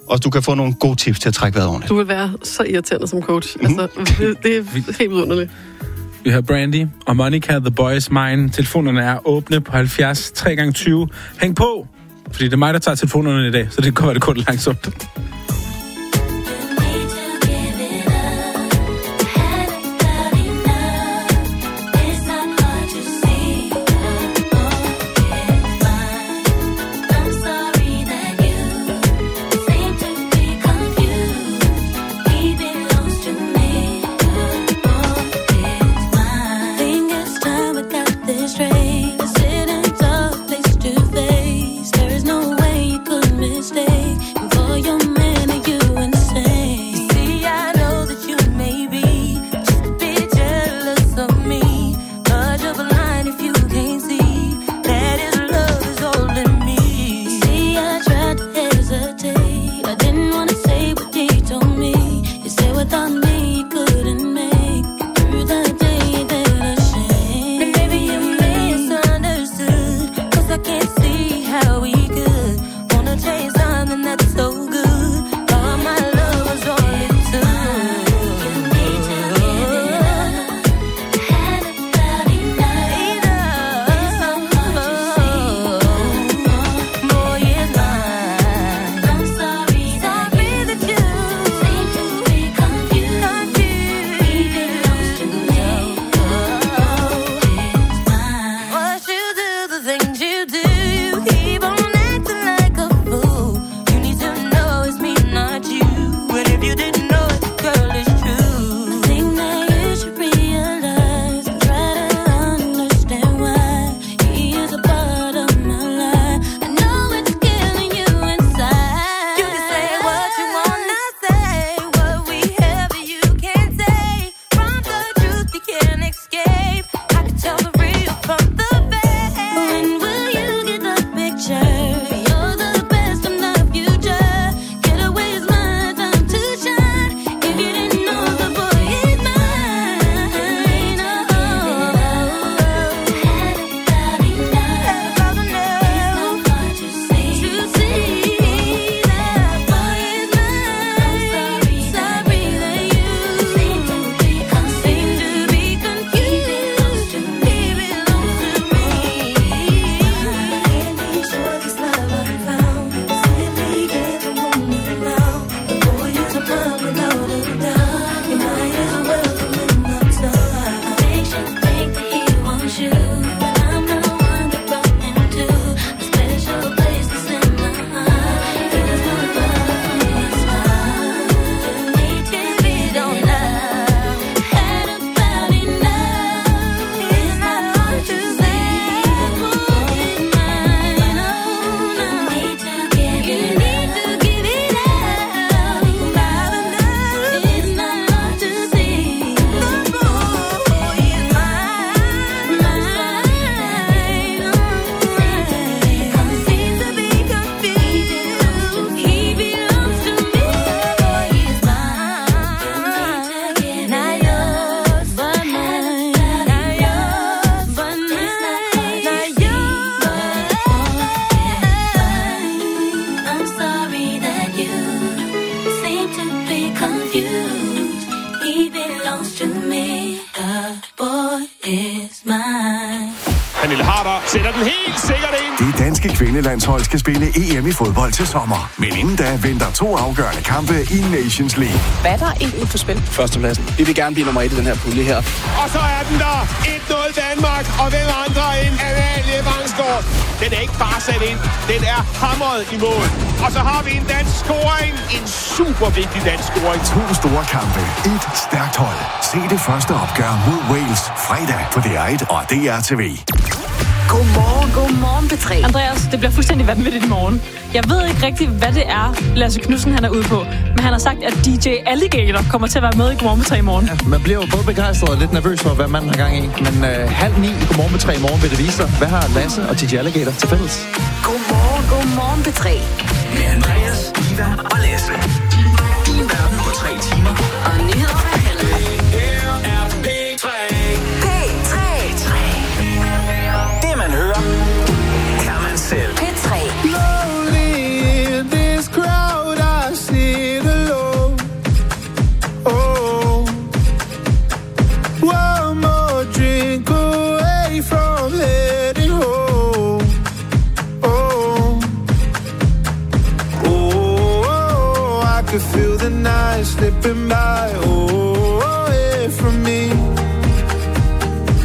S1: og du kan få nogle gode tips til at trække vejret ordentligt.
S8: Du vil være så irriterende som coach. Altså, det er helt vidunderligt.
S2: Vi har Brandy og Monica, The Boys Mine. Telefonerne er åbne på 70 3x20. Hæng på, fordi det er mig, der tager telefonerne i dag, så det går det kun langsomt.
S18: Pernille Harder sætter den helt sikkert ind.
S19: Det danske kvindelandshold skal spille EM i fodbold til sommer. Men inden da venter 2 afgørende kampe i Nations League.
S20: Hvad er der egentlig på spil?
S21: Førstepladsen. Vi vil gerne blive nummer 1 i den her pulje her.
S18: Og så er den der. 1-0 Danmark. Og hvem andre end Amalie Vangsgaard. Den er ikke bare sat ind. Den er hamret i mål. Og så har vi en dansk scoring. En super vigtig dansk scoring.
S19: 2 store kampe. 1 stærkt hold. Se det første opgør mod Wales fredag på DR1 og DRTV.
S15: Godmorgen, P3. Andreas, det bliver fuldstændig vanvittigt i morgen. Jeg ved ikke rigtig, hvad det er, Lasse Knudsen han er ude på. Men han har sagt, at DJ Alligator kommer til at være med i Godmorgen P3 i morgen.
S22: Ja, man bliver jo både begejstret og lidt nervøs for, hvad man har gang i. Men 8:30 i Godmorgen P3 i morgen vil det vise sig, hvad har Lasse og DJ Alligator til fælles.
S15: Godmorgen, P3.
S7: Med Andreas, Iva og Lasse. Din verden på 3 timer.
S15: Og nyheder fra helvede.
S7: Her er P3. P3. Det man hører, kan man selv.
S15: P3.
S9: Lonely in this crowd, I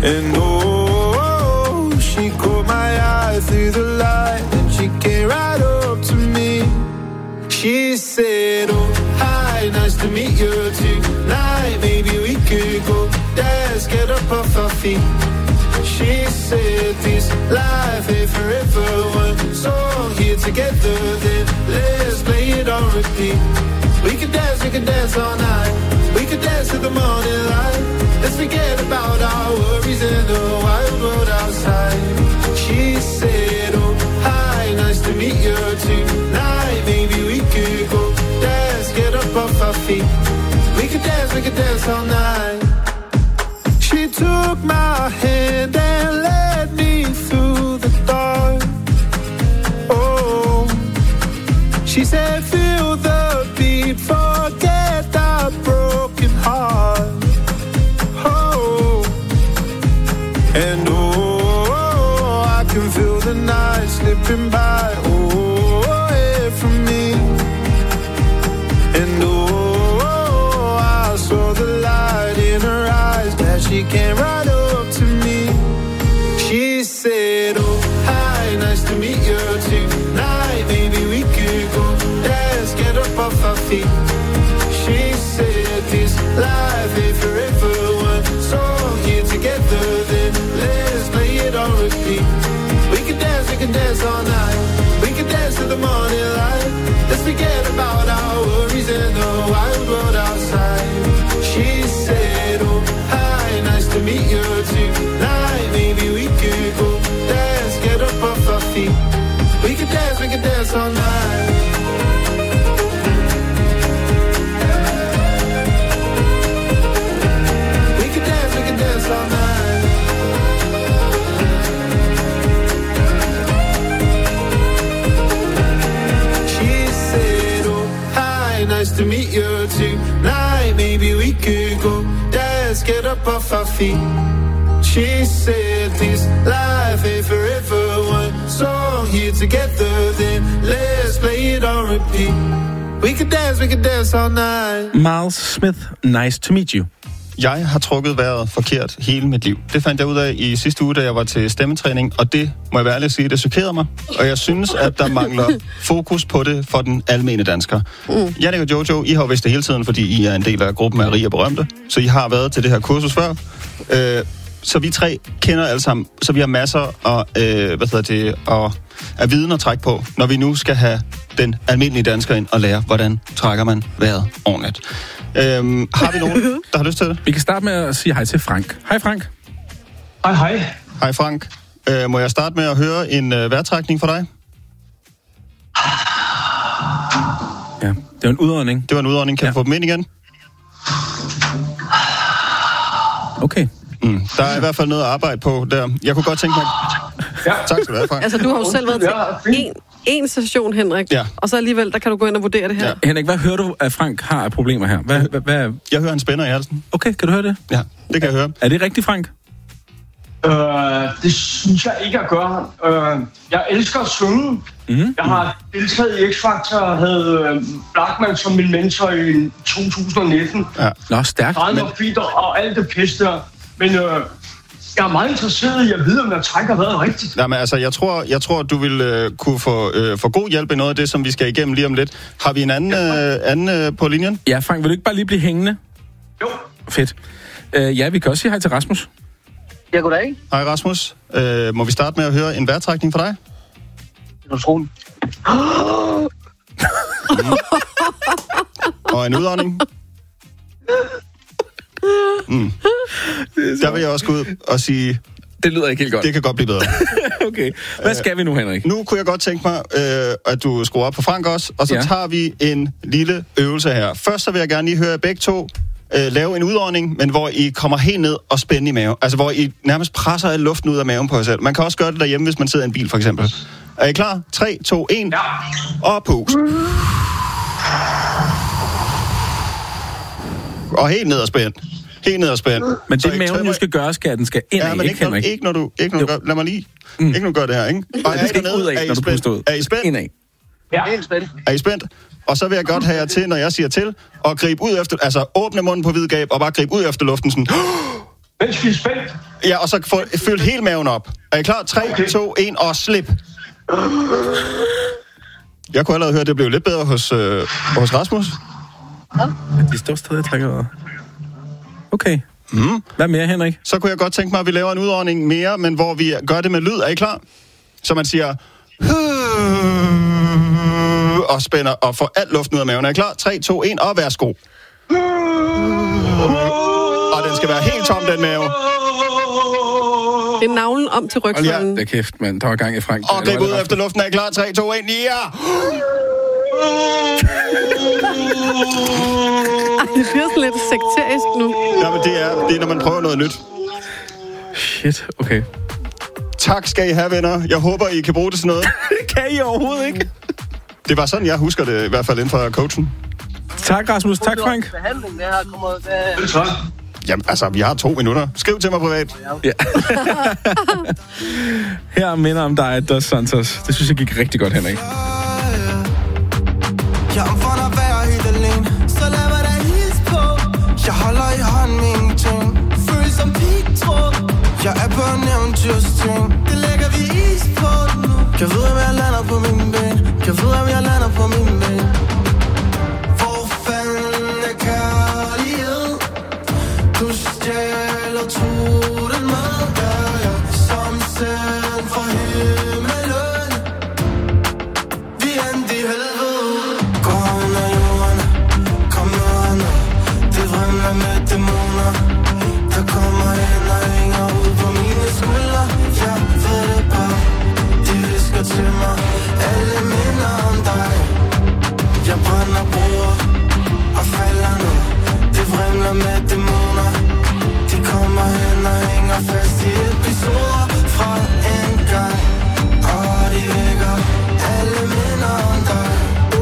S4: And oh, she caught my eye through the light, and she came right up to me. She said, oh, hi, nice to meet you tonight. Maybe we could go dance, get up off our feet. She said, this life ain't forever one. So here together, then let's play it on repeat. We could dance all night. We could dance to the morning light. Let's forget about our worries in the wild world outside. She said, oh, hi, nice to meet you tonight. Maybe we could go dance, get up off our feet. We could dance all night. She took my hand and led me through the dark. Oh, she said, feel the beat, forget that broken heart. Oh, and oh, I can feel the night slipping by. Oh, away from me. And oh, I saw the light in her eyes as she came right up to me. She said, oh, hi, nice to meet you tonight. Maybe we could go dance, get up off our feet. She said, this life ain't forever one. So here together, then let's play it on repeat. We can dance all night. We can dance to the morning light. Let's forget about our worries in the wild world outside. She said, oh, hi, nice to meet you tonight. Maybe we could go dance, get up off our feet. We can dance all night. We can dance all night. She said, oh, hi, nice to meet you tonight. Maybe we could go dance, get up off our feet. She said, this life ain't forever one. So here together, then let's play it on repeat. We can dance all night.
S2: Miles Smith, nice to meet you.
S1: Jeg har trukket vejret forkert hele mit liv. Det fandt jeg ud af i sidste uge, da jeg var til stemmetræning, og det må jeg være ærlig at sige, det chokerede mig. Og jeg synes, at der mangler fokus på det for den almene dansker. Jannik og Jojo, I har jo vidst det hele tiden, fordi I er en del af gruppen af Rige og Berømte, så I har været til det her kursus før. Så vi tre kender alle sammen, så vi har masser af viden at trække på, når vi nu skal have den almindelige dansker ind og lære, hvordan trækker man vejret ordentligt. Har vi nogen, der har lyst til det?
S2: Vi kan starte med at sige hej til Frank. Hej Frank.
S20: Hej.
S1: Hej Frank. Må jeg starte med at høre en vejrtrækning fra dig?
S2: Ja, det var en udånding.
S1: Det var en udånding. Kan du få dem ind igen?
S2: Okay.
S1: Der er i hvert fald noget at arbejde på der. Jeg kunne godt tænke mig...
S20: Ja.
S1: Tak skal du have, Frank.
S8: Altså, du har jo selv været til en session, Henrik.
S1: Ja.
S8: Og så alligevel, der kan du gå ind og vurdere det her.
S2: Ja. Henrik, hvad hører du, at Frank har af problemer her? Hvad?
S1: Jeg hører en spænder i halsen.
S2: Okay, kan du høre det?
S1: Ja, det kan jeg høre.
S2: Er det rigtigt, Frank?
S20: Det synes jeg ikke at gøre. Jeg elsker at synge. Jeg har deltaget i X-Factor og havde Blackman som min mentor i 2019.
S2: Ja. Nå, stærkt.
S20: Og alt det pisse der. Men jeg er meget interesseret i at vide, om jeg trækker vejret rigtigt.
S1: Nej, men altså, jeg tror du vil kunne få god hjælp i noget af det, som vi skal igennem lige om lidt. Har vi en anden på linjen?
S2: Ja, Frank, vil du ikke bare lige blive hængende?
S20: Jo.
S2: Fedt. Ja, vi kan også sige hej til Rasmus.
S20: Ja, goddag.
S1: Hej Rasmus. Må vi starte med at høre en vejrtrækning fra dig?
S20: Det er utroligt.
S1: Og en udånding? Der vil jeg også gå ud og sige...
S2: Det lyder ikke helt godt.
S1: Det kan godt blive bedre.
S2: Okay. Hvad skal vi nu, Henrik?
S1: Nu kunne jeg godt tænke mig, at du skruer op på Frank også, og så tager vi en lille øvelse her. Først så vil jeg gerne lige høre begge to lave en udånding, men hvor I kommer helt ned og spænder i maven. Altså hvor I nærmest presser al luften ud af maven på jer selv. Man kan også gøre det derhjemme, hvis man sidder i en bil, for eksempel. Er I klar? 3, 2, 1. Ja. Og pust. Og helt ned og spænd. Helt ned og spænd.
S2: Men det maven nu skal gøre, den skal ind
S1: ja, men ikke Henrik. Ikke når du gør, lad mig lige. Ikke når du gør det her, ikke? Og
S2: det skal ud af, når du puster ud.
S1: Er I spændt?
S2: Indad.
S20: Ja, helt spændt.
S1: Er I spændt? Og så vil jeg godt have jer til, når jeg siger til, og gribe ud efter, altså åbne munden på vid gab, og bare gribe ud efter luften sådan.
S20: Mens vi er spændt.
S1: Ja, og så fyld hele maven op. Er I klar? 3, 2, 1 og slip. Jeg kunne allerede høre, at det blev lidt bedre hos Rasmus.
S2: Ja. De står stadig trækker. Okay. Hvad mere, Henrik?
S1: Så kunne jeg godt tænke mig, at vi laver en udordning mere, men hvor vi gør det med lyd. Er I klar? Så man siger... og spænder og får al luften ud af maven. Er I klar? 3, 2, 1 og værsgo. Og den skal være helt tom, den mave.
S8: Det er navlen om til rygsøjlen.
S2: Det er kæft, mand. Der var gang i Frank.
S1: Og grib ud efter luften. Er I klar? 3, 2, 1, ja!
S8: Det bliver sådan lidt sekterisk nu.
S1: Ja, men det er, når man prøver noget nyt.
S2: Shit, okay.
S1: Tak skal I have, venner. Jeg håber, I kan bruge det til noget.
S2: Kan I overhovedet ikke?
S1: Det var sådan, jeg husker det, i hvert fald inden for coachen.
S2: Tak, Rasmus. Tak, Frank.
S20: Behandlingen her kommer...
S1: Jamen, altså, vi har 2 minutter. Skriv til mig privat.
S2: Ja. Her minder om dig, Dos Santos. Det synes jeg gik rigtig godt, Henrik.
S9: Jeg omfander at være helt alene, så lad mig da hilse på. Jeg holder i hånden med ingenting, føles som pigtråd. Jeg er på en eventyrsting, det lægger vi is på nu. Jeg ved, om jeg lander på mine ben, jeg ved, om jeg lander på mine ben. Hvor fanden er kærlighed? Du stjæler toden med, ja, som send fra himmelen. Vi endte i helvede. Gå under jorden, kom med nu. Det vrimler med dæmoner, der kommer ind og hænger ud på mine skuldre. Jeg ved det bare, de visker til mig. Alle minder om dig. Jeg brænder broer og falder nu. Det vrimler med dæmoner, de kommer hen og hænger fast i episoder fra en gang. Og de vækker alle minder om dig.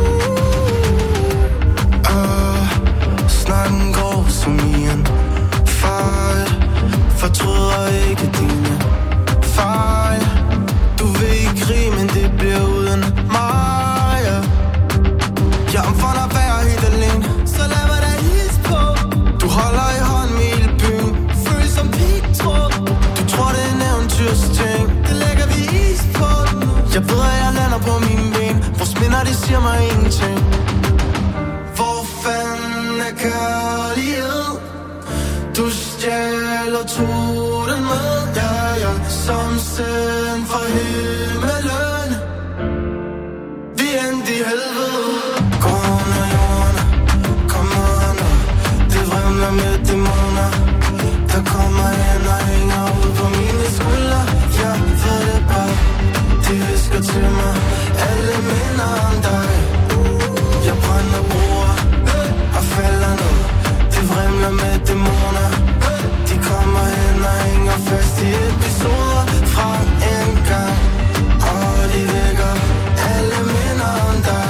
S9: Snakken går som i en fejl. Fortryder ikke dine fejl. Du vil i krig, men det bliver uden mig. Jeg omfander at være helt alene, så lad mig da hilse på. Du holder i hånden med hele byen, føles som pigtråd. Du tror det er en eventyrsting, det lægger vi is på nu. Jeg ved at jeg lander på mine ben, vores minder de siger mig ingenting. Hvor fanden er kærlighed? Du stjæler toden med, ja, som send fra himmelen. Vi endte i helvede. Gå under jorden, kom med nu. Det vrimler med dæmoner, der kommer hen og hænger ud på mine skuldre. Jeg ved det bare, de visker til mig. Alle minder om dig. Jeg brænder broer og falder nu. Det vrimler med dæmoner, de kommer hen og hænger fast i episoder fra en gang. Og de vækker alle minder om dig.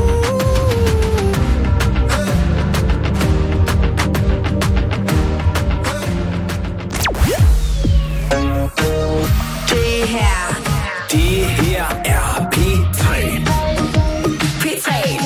S7: Det her er P3.
S6: P3.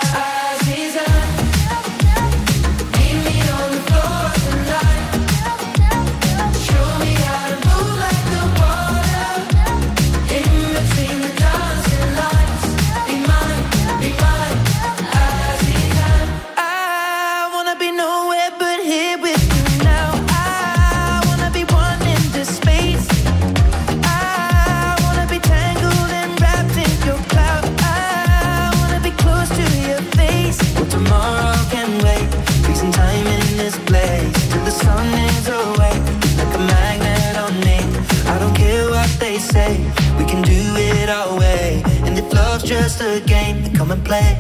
S9: We can do it our way, and if love's just a game, then come and play.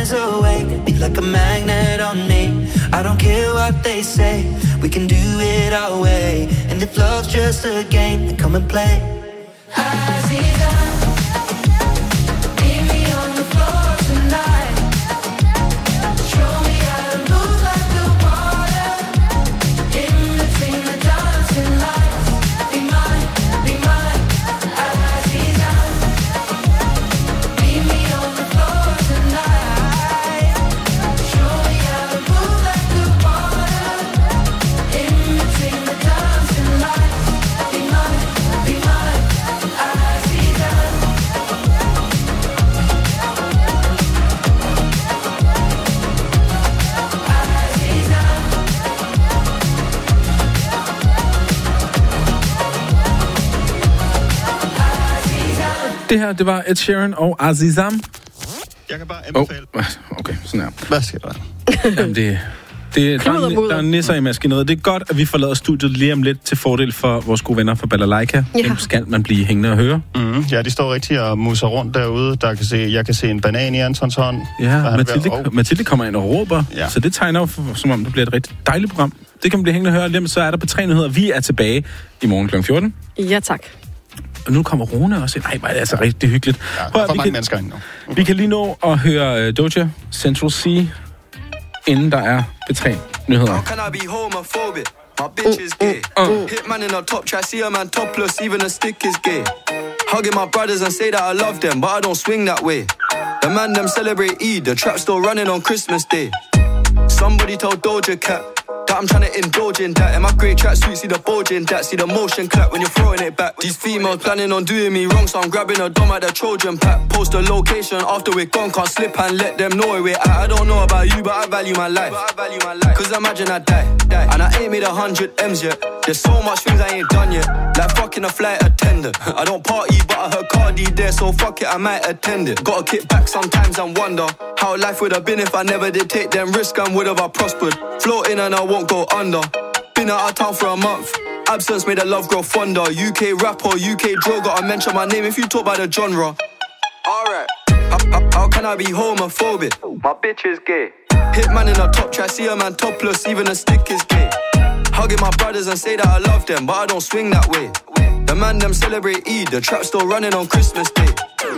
S3: is awake, be like a magnet on me. I don't care what they say, we can do it our way. And if love's just a game, then come and play. Aziza, meet me on the floor tonight. Show me how to move like the water. In between the dancing lights, be mine, be mine. Aziza, meet me on the floor tonight. Show me how to move like the water. In between the dancing lights, be mine, be mine. Aziza.
S2: Det her, det var Ed Sheeran og Azizam.
S1: Jeg kan bare anbefale.
S2: Okay, sådan her.
S1: Hvad skal der?
S2: Jamen, der er nisser i maskineriet. Det er godt, at vi forlader studiet lige om lidt til fordel for vores gode venner fra Balalaika. Ja. Dem skal man blive hængende og høre.
S1: Ja, de står rigtig og muser rundt derude. Jeg kan se en banan i Antons hånd.
S2: Ja, Mathilde kommer ind og råber. Ja. Så det tegner jo, som om det bliver et rigtig dejligt program. Det kan man blive hængende og høre. Lige så er der på 3 nyheder. Vi er tilbage i morgen kl. 14.
S8: Ja, tak.
S2: Og nu kommer Rune også ind. Nej, det er altså rigtig hyggeligt.
S1: Ja, der er for mange mennesker inde nu.
S2: Vi kan lige nå at høre Doja, Central C, inden der er B3-nyheder.
S9: How can I be homophobic? My bitch is gay. Hitman in a top try, see a man topless, even a stick is gay. Hugging my brothers and say that I love them, but I don't swing that way. The man them celebrate Eid, the trap still running on Christmas Day. Somebody told Doja Cat that I'm trying to indulge in that. In my grey tracksuit, see the bulge in that. See the motion clap when you're throwing it back. These females planning on doing me wrong, so I'm grabbing a dome at the Trojan pack. Post a location after we're gone, can't slip and let them know where we're at. I don't know about you, but I value my life. Cause imagine I die, and I ain't made 100 M's yet. There's so much things I ain't done yet, like fucking a flight attendant. I don't party, but I heard Cardi there, so fuck it, I might attend it. Gotta kick back sometimes and wonder how life would have been if I never did take them risks and would have I prospered. Floating and I won't go under. Been out of town for a month. Absence made the love grow fonder. UK rapper, UK drill, gotta mention my name if you talk about the genre. Alright, how can I be homophobic? My bitch is gay. Hitman in a top try, see a man topless, even a stick is gay. Hugging my brothers and say that I love them, but I don't swing that way. The man them celebrate Eid, the trap still running on Christmas Day.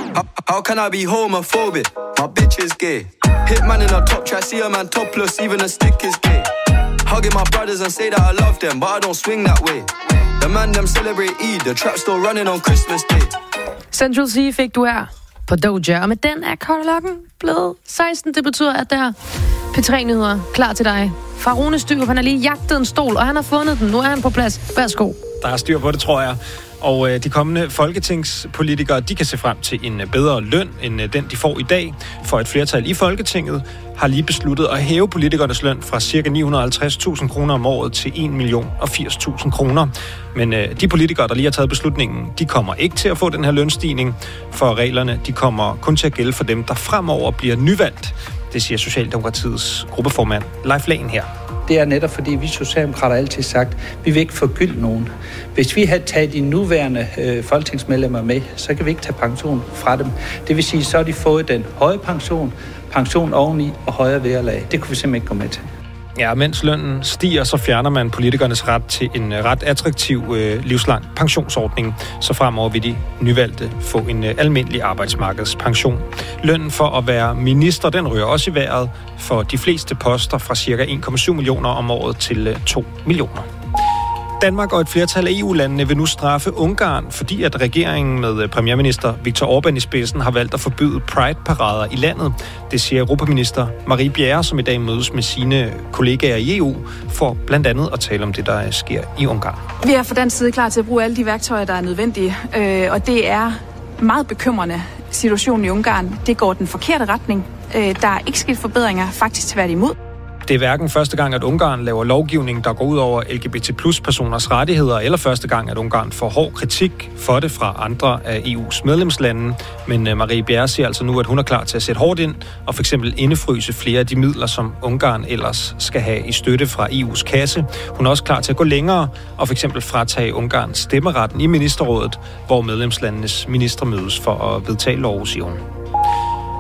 S9: How can I be homophobic? My bitch is gay. Hitman in a top try, see a man topless, even a stick is gay. Hugging my brothers and say that I love them, but I don't swing that way. The man them celebrate Eid, the trap still running on Christmas Day.
S5: Central C fik du her på Doja, og med den er klokken blevet 16. Det betyder, at der P3-nyheder klar til dig. Fra Rune Styrup, han har lige jagtet en stol, og han har fundet den. Nu er han på plads. Værsgo.
S23: Der er styr på det, tror jeg. Og de kommende folketingspolitikere, de kan se frem til en bedre løn, end den, de får i dag. For et flertal i Folketinget har lige besluttet at hæve politikernes løn fra ca. 950.000 kroner om året til 1.080.000 kroner. Men de politikere, der lige har taget beslutningen, de kommer ikke til at få den her lønstigning, for reglerne de kommer kun til at gælde for dem, der fremover bliver nyvalgt. Det siger Socialdemokratiets gruppeformand Leif Lahn her.
S24: Det er netop fordi, vi socialdemokrater altid sagt, vi vil ikke forgylde nogen. Hvis vi havde taget de nuværende folketingsmedlemmer med, så kan vi ikke tage pension fra dem. Det vil sige, så har de fået den høje pension oveni og højere vederlag. Det kunne vi simpelthen ikke gå med til.
S23: Ja, mens lønnen stiger, så fjerner man politikernes ret til en ret attraktiv livslang pensionsordning. Så fremover vil de nyvalgte få en almindelig arbejdsmarkedspension. Lønnen for at være minister, den ryger også i vejret for de fleste poster fra ca. 1,7 millioner om året til 2 millioner. Danmark og et flertal af EU-landene vil nu straffe Ungarn, fordi at regeringen med premierminister Viktor Orbán i spidsen har valgt at forbyde Pride-parader i landet. Det siger europaminister Marie Bjerre, som i dag mødes med sine kollegaer i EU, for blandt andet at tale om det, der sker i Ungarn.
S25: Vi er fra den side klar til at bruge alle de værktøjer, der er nødvendige, og det er meget bekymrende. Situationen i Ungarn, det går den forkerte retning. Der er ikke sket forbedringer, faktisk tværtimod.
S23: Det er hverken første gang, at Ungarn laver lovgivning, der går ud over LGBT+-personers rettigheder, eller første gang, at Ungarn får hård kritik for det fra andre af EU's medlemslande. Men Marie Bjerre siger altså nu, at hun er klar til at sætte hårdt ind og f.eks. indefryse flere af de midler, som Ungarn ellers skal have i støtte fra EU's kasse. Hun er også klar til at gå længere og f.eks. fratage Ungarn stemmeretten i ministerrådet, hvor medlemslandenes ministre mødes for at vedtage lov, siger hun.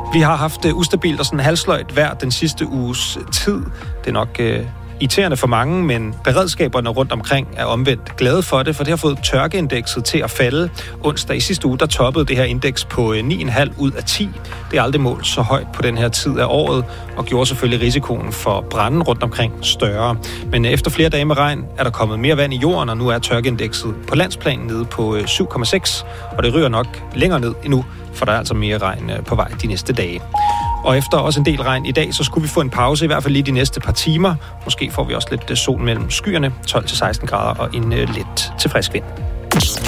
S23: Vi har haft ustabilt og sådan halvsløjt vejr den sidste uges tid. Det er nok irriterende for mange, men beredskaberne rundt omkring er omvendt glade for det, for det har fået tørkeindekset til at falde. Onsdag i sidste uge, der toppede det her indeks på 9,5 ud af 10. Det er aldrig målt så højt på den her tid af året, og gjorde selvfølgelig risikoen for branden rundt omkring større. Men efter flere dage med regn er der kommet mere vand i jorden, og nu er tørkeindekset på landsplan nede på 7,6, og det ryger nok længere ned endnu, for der er altså mere regn på vej de næste dage. Og efter også en del regn i dag, så skulle vi få en pause, i hvert fald lige de næste par timer. Måske får vi også lidt sol mellem skyerne, 12-16 grader og en let til frisk vind.
S7: Det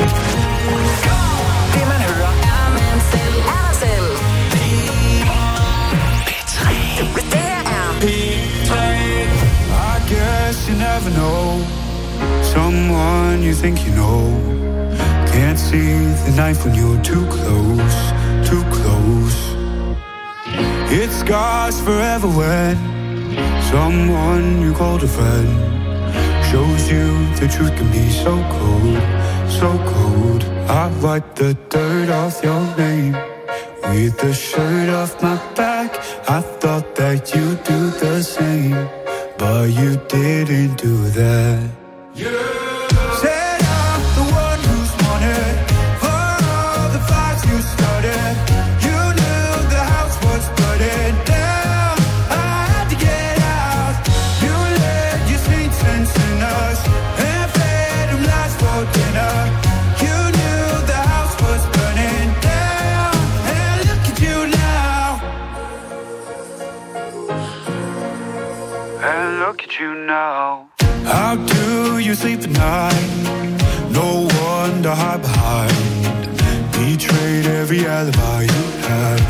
S7: man hører, er man selv, er dig selv. P3. Det er
S4: P3. I guess you never know someone you think you know. Can't see the knife when you're too close, too close. It scars forever when someone you called a friend shows you the truth can be so cold, so cold. I wipe the dirt off your name with the shirt off my back. I thought that you'd do the same, but you didn't do that. Said I'm the one who's wanted for all the fights you started. You knew the house was burning down. I had to get out. You let your saints and sinners and fed them lies for dinner. You knew the house was burning down, and look at you now. And look at you now. How do you sleep at night? No one to hide behind. Betrayed every alibi you had.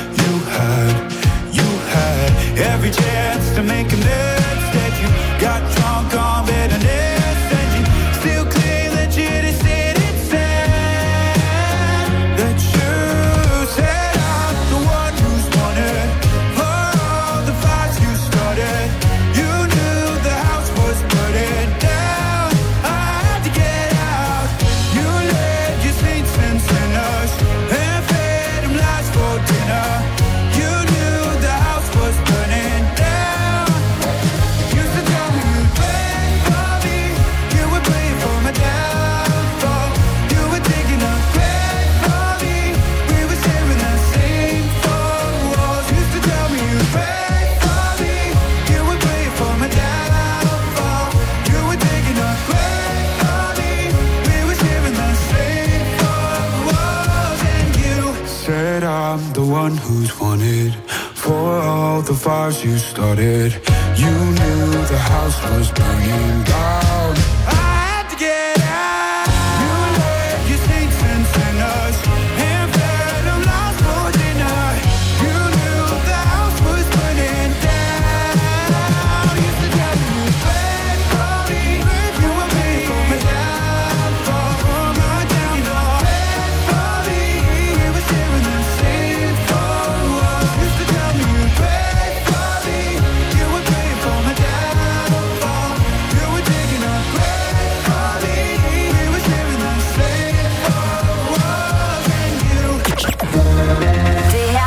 S4: Every chance to make amends. That you got drunk on bitterness, and you still claim that you just didn't stand. That you said I'm the one who's wanted for all the fights you started. You knew the house was burning down. I had to get out. You led your saints and sinners and fed them lies for dinner. You knew the house was burning down. Used to tell me you'd pray for me. You would pray for my downfall. You were digging a grave for me. We were sharing the same four walls. Used to tell me you'd pray for me. You would pray for my downfall. You were digging a grave for me. We were sharing the same four walls. And you said I'm the one who's wanted for all the fires you started. You knew the house was burning down. I had to get out. You led your saints and sinners and fed them lies for dinner. You knew the house was burning down. Used to tell me you'd pray for me. You were praying for my downfall, for my downfall. Pray for me. We were sharing the same four walls. Used to tell me you'd pray for me. You were praying for my downfall. You were digging a grave for me. We were sharing the same four walls. And you.
S7: Det her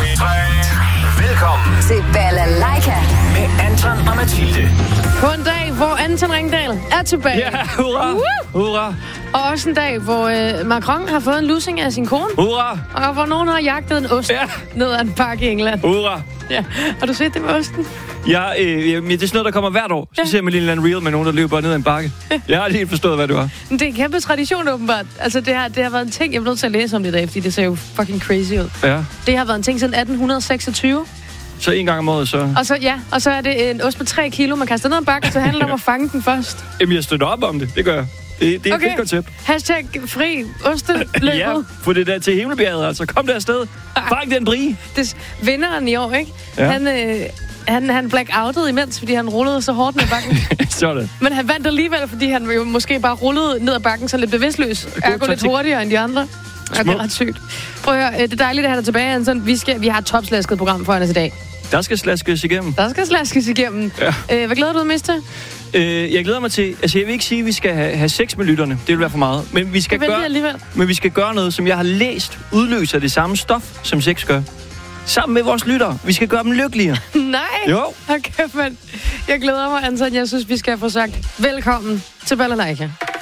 S7: er Velkommen til Balalaika med Anton og Mathilde.
S5: På en dag, hvor Anton Ringdal er tilbage.
S23: Ja, hurra! Hurra!
S5: Og også en dag, hvor Macron har fået en lussing af sin kone.
S23: Hurra!
S5: Og hvor nogen har jagtet en ost ned ad en bakke i England.
S23: Hurra!
S5: Ja. Har du set det med osten?
S23: Ja, det er sådan noget, der kommer hvert år. Så ser man lige en eller anden reel med nogen, der løber ned ad en bakke. Jeg har lige helt forstået, hvad du har.
S5: Det er en kæmpe tradition, åbenbart. Altså, det har været en ting, jeg blev nødt til at læse om det i dag, fordi det ser jo fucking crazy ud.
S23: Ja.
S5: Det har været en ting siden 1826.
S23: Så en gang om året, så...
S5: Og så er det en ost på 3 kilo, man kaster ned ad en bakke, så handler det om at fange den først.
S23: Jamen, jeg støtter op om det. Det gør jeg. Det er et fedt koncept.
S5: Hashtag fri osteløbet.
S23: Ja, få det der til Himmelbjerget, altså. Kom der afsted. Fang den brie.
S5: Det vinderen i år, ikke?
S23: Ja.
S5: Han blackoutede imens, fordi han rullede så hårdt ned ad bakken.
S23: Sådan.
S5: Men han vandt alligevel, fordi han jo måske bare rullede ned ad bakken, så lidt bevidstløs. Ergo lidt hurtigere end de andre. Og det er ret sygt. Prøv at høre, det er dejligt at have dig tilbage, Anton. Vi har et topslasket program foran os i dag.
S23: Der skal slaskes igennem.
S5: Ja. Hvad glæder du dig mest til?
S23: Jeg glæder mig til... Altså, jeg vil ikke sige, at vi skal have sex med lytterne. Det vil være for meget. Men vi skal gøre noget, som jeg har læst, udløser det samme stof, som sex gør.
S10: sammen med vores lyttere. Vi skal gøre dem lykkeligere.
S5: Nej.
S10: Jo.
S5: Okay, men jeg glæder mig, Anton. Jeg synes, vi skal få sagt velkommen til Balalaika.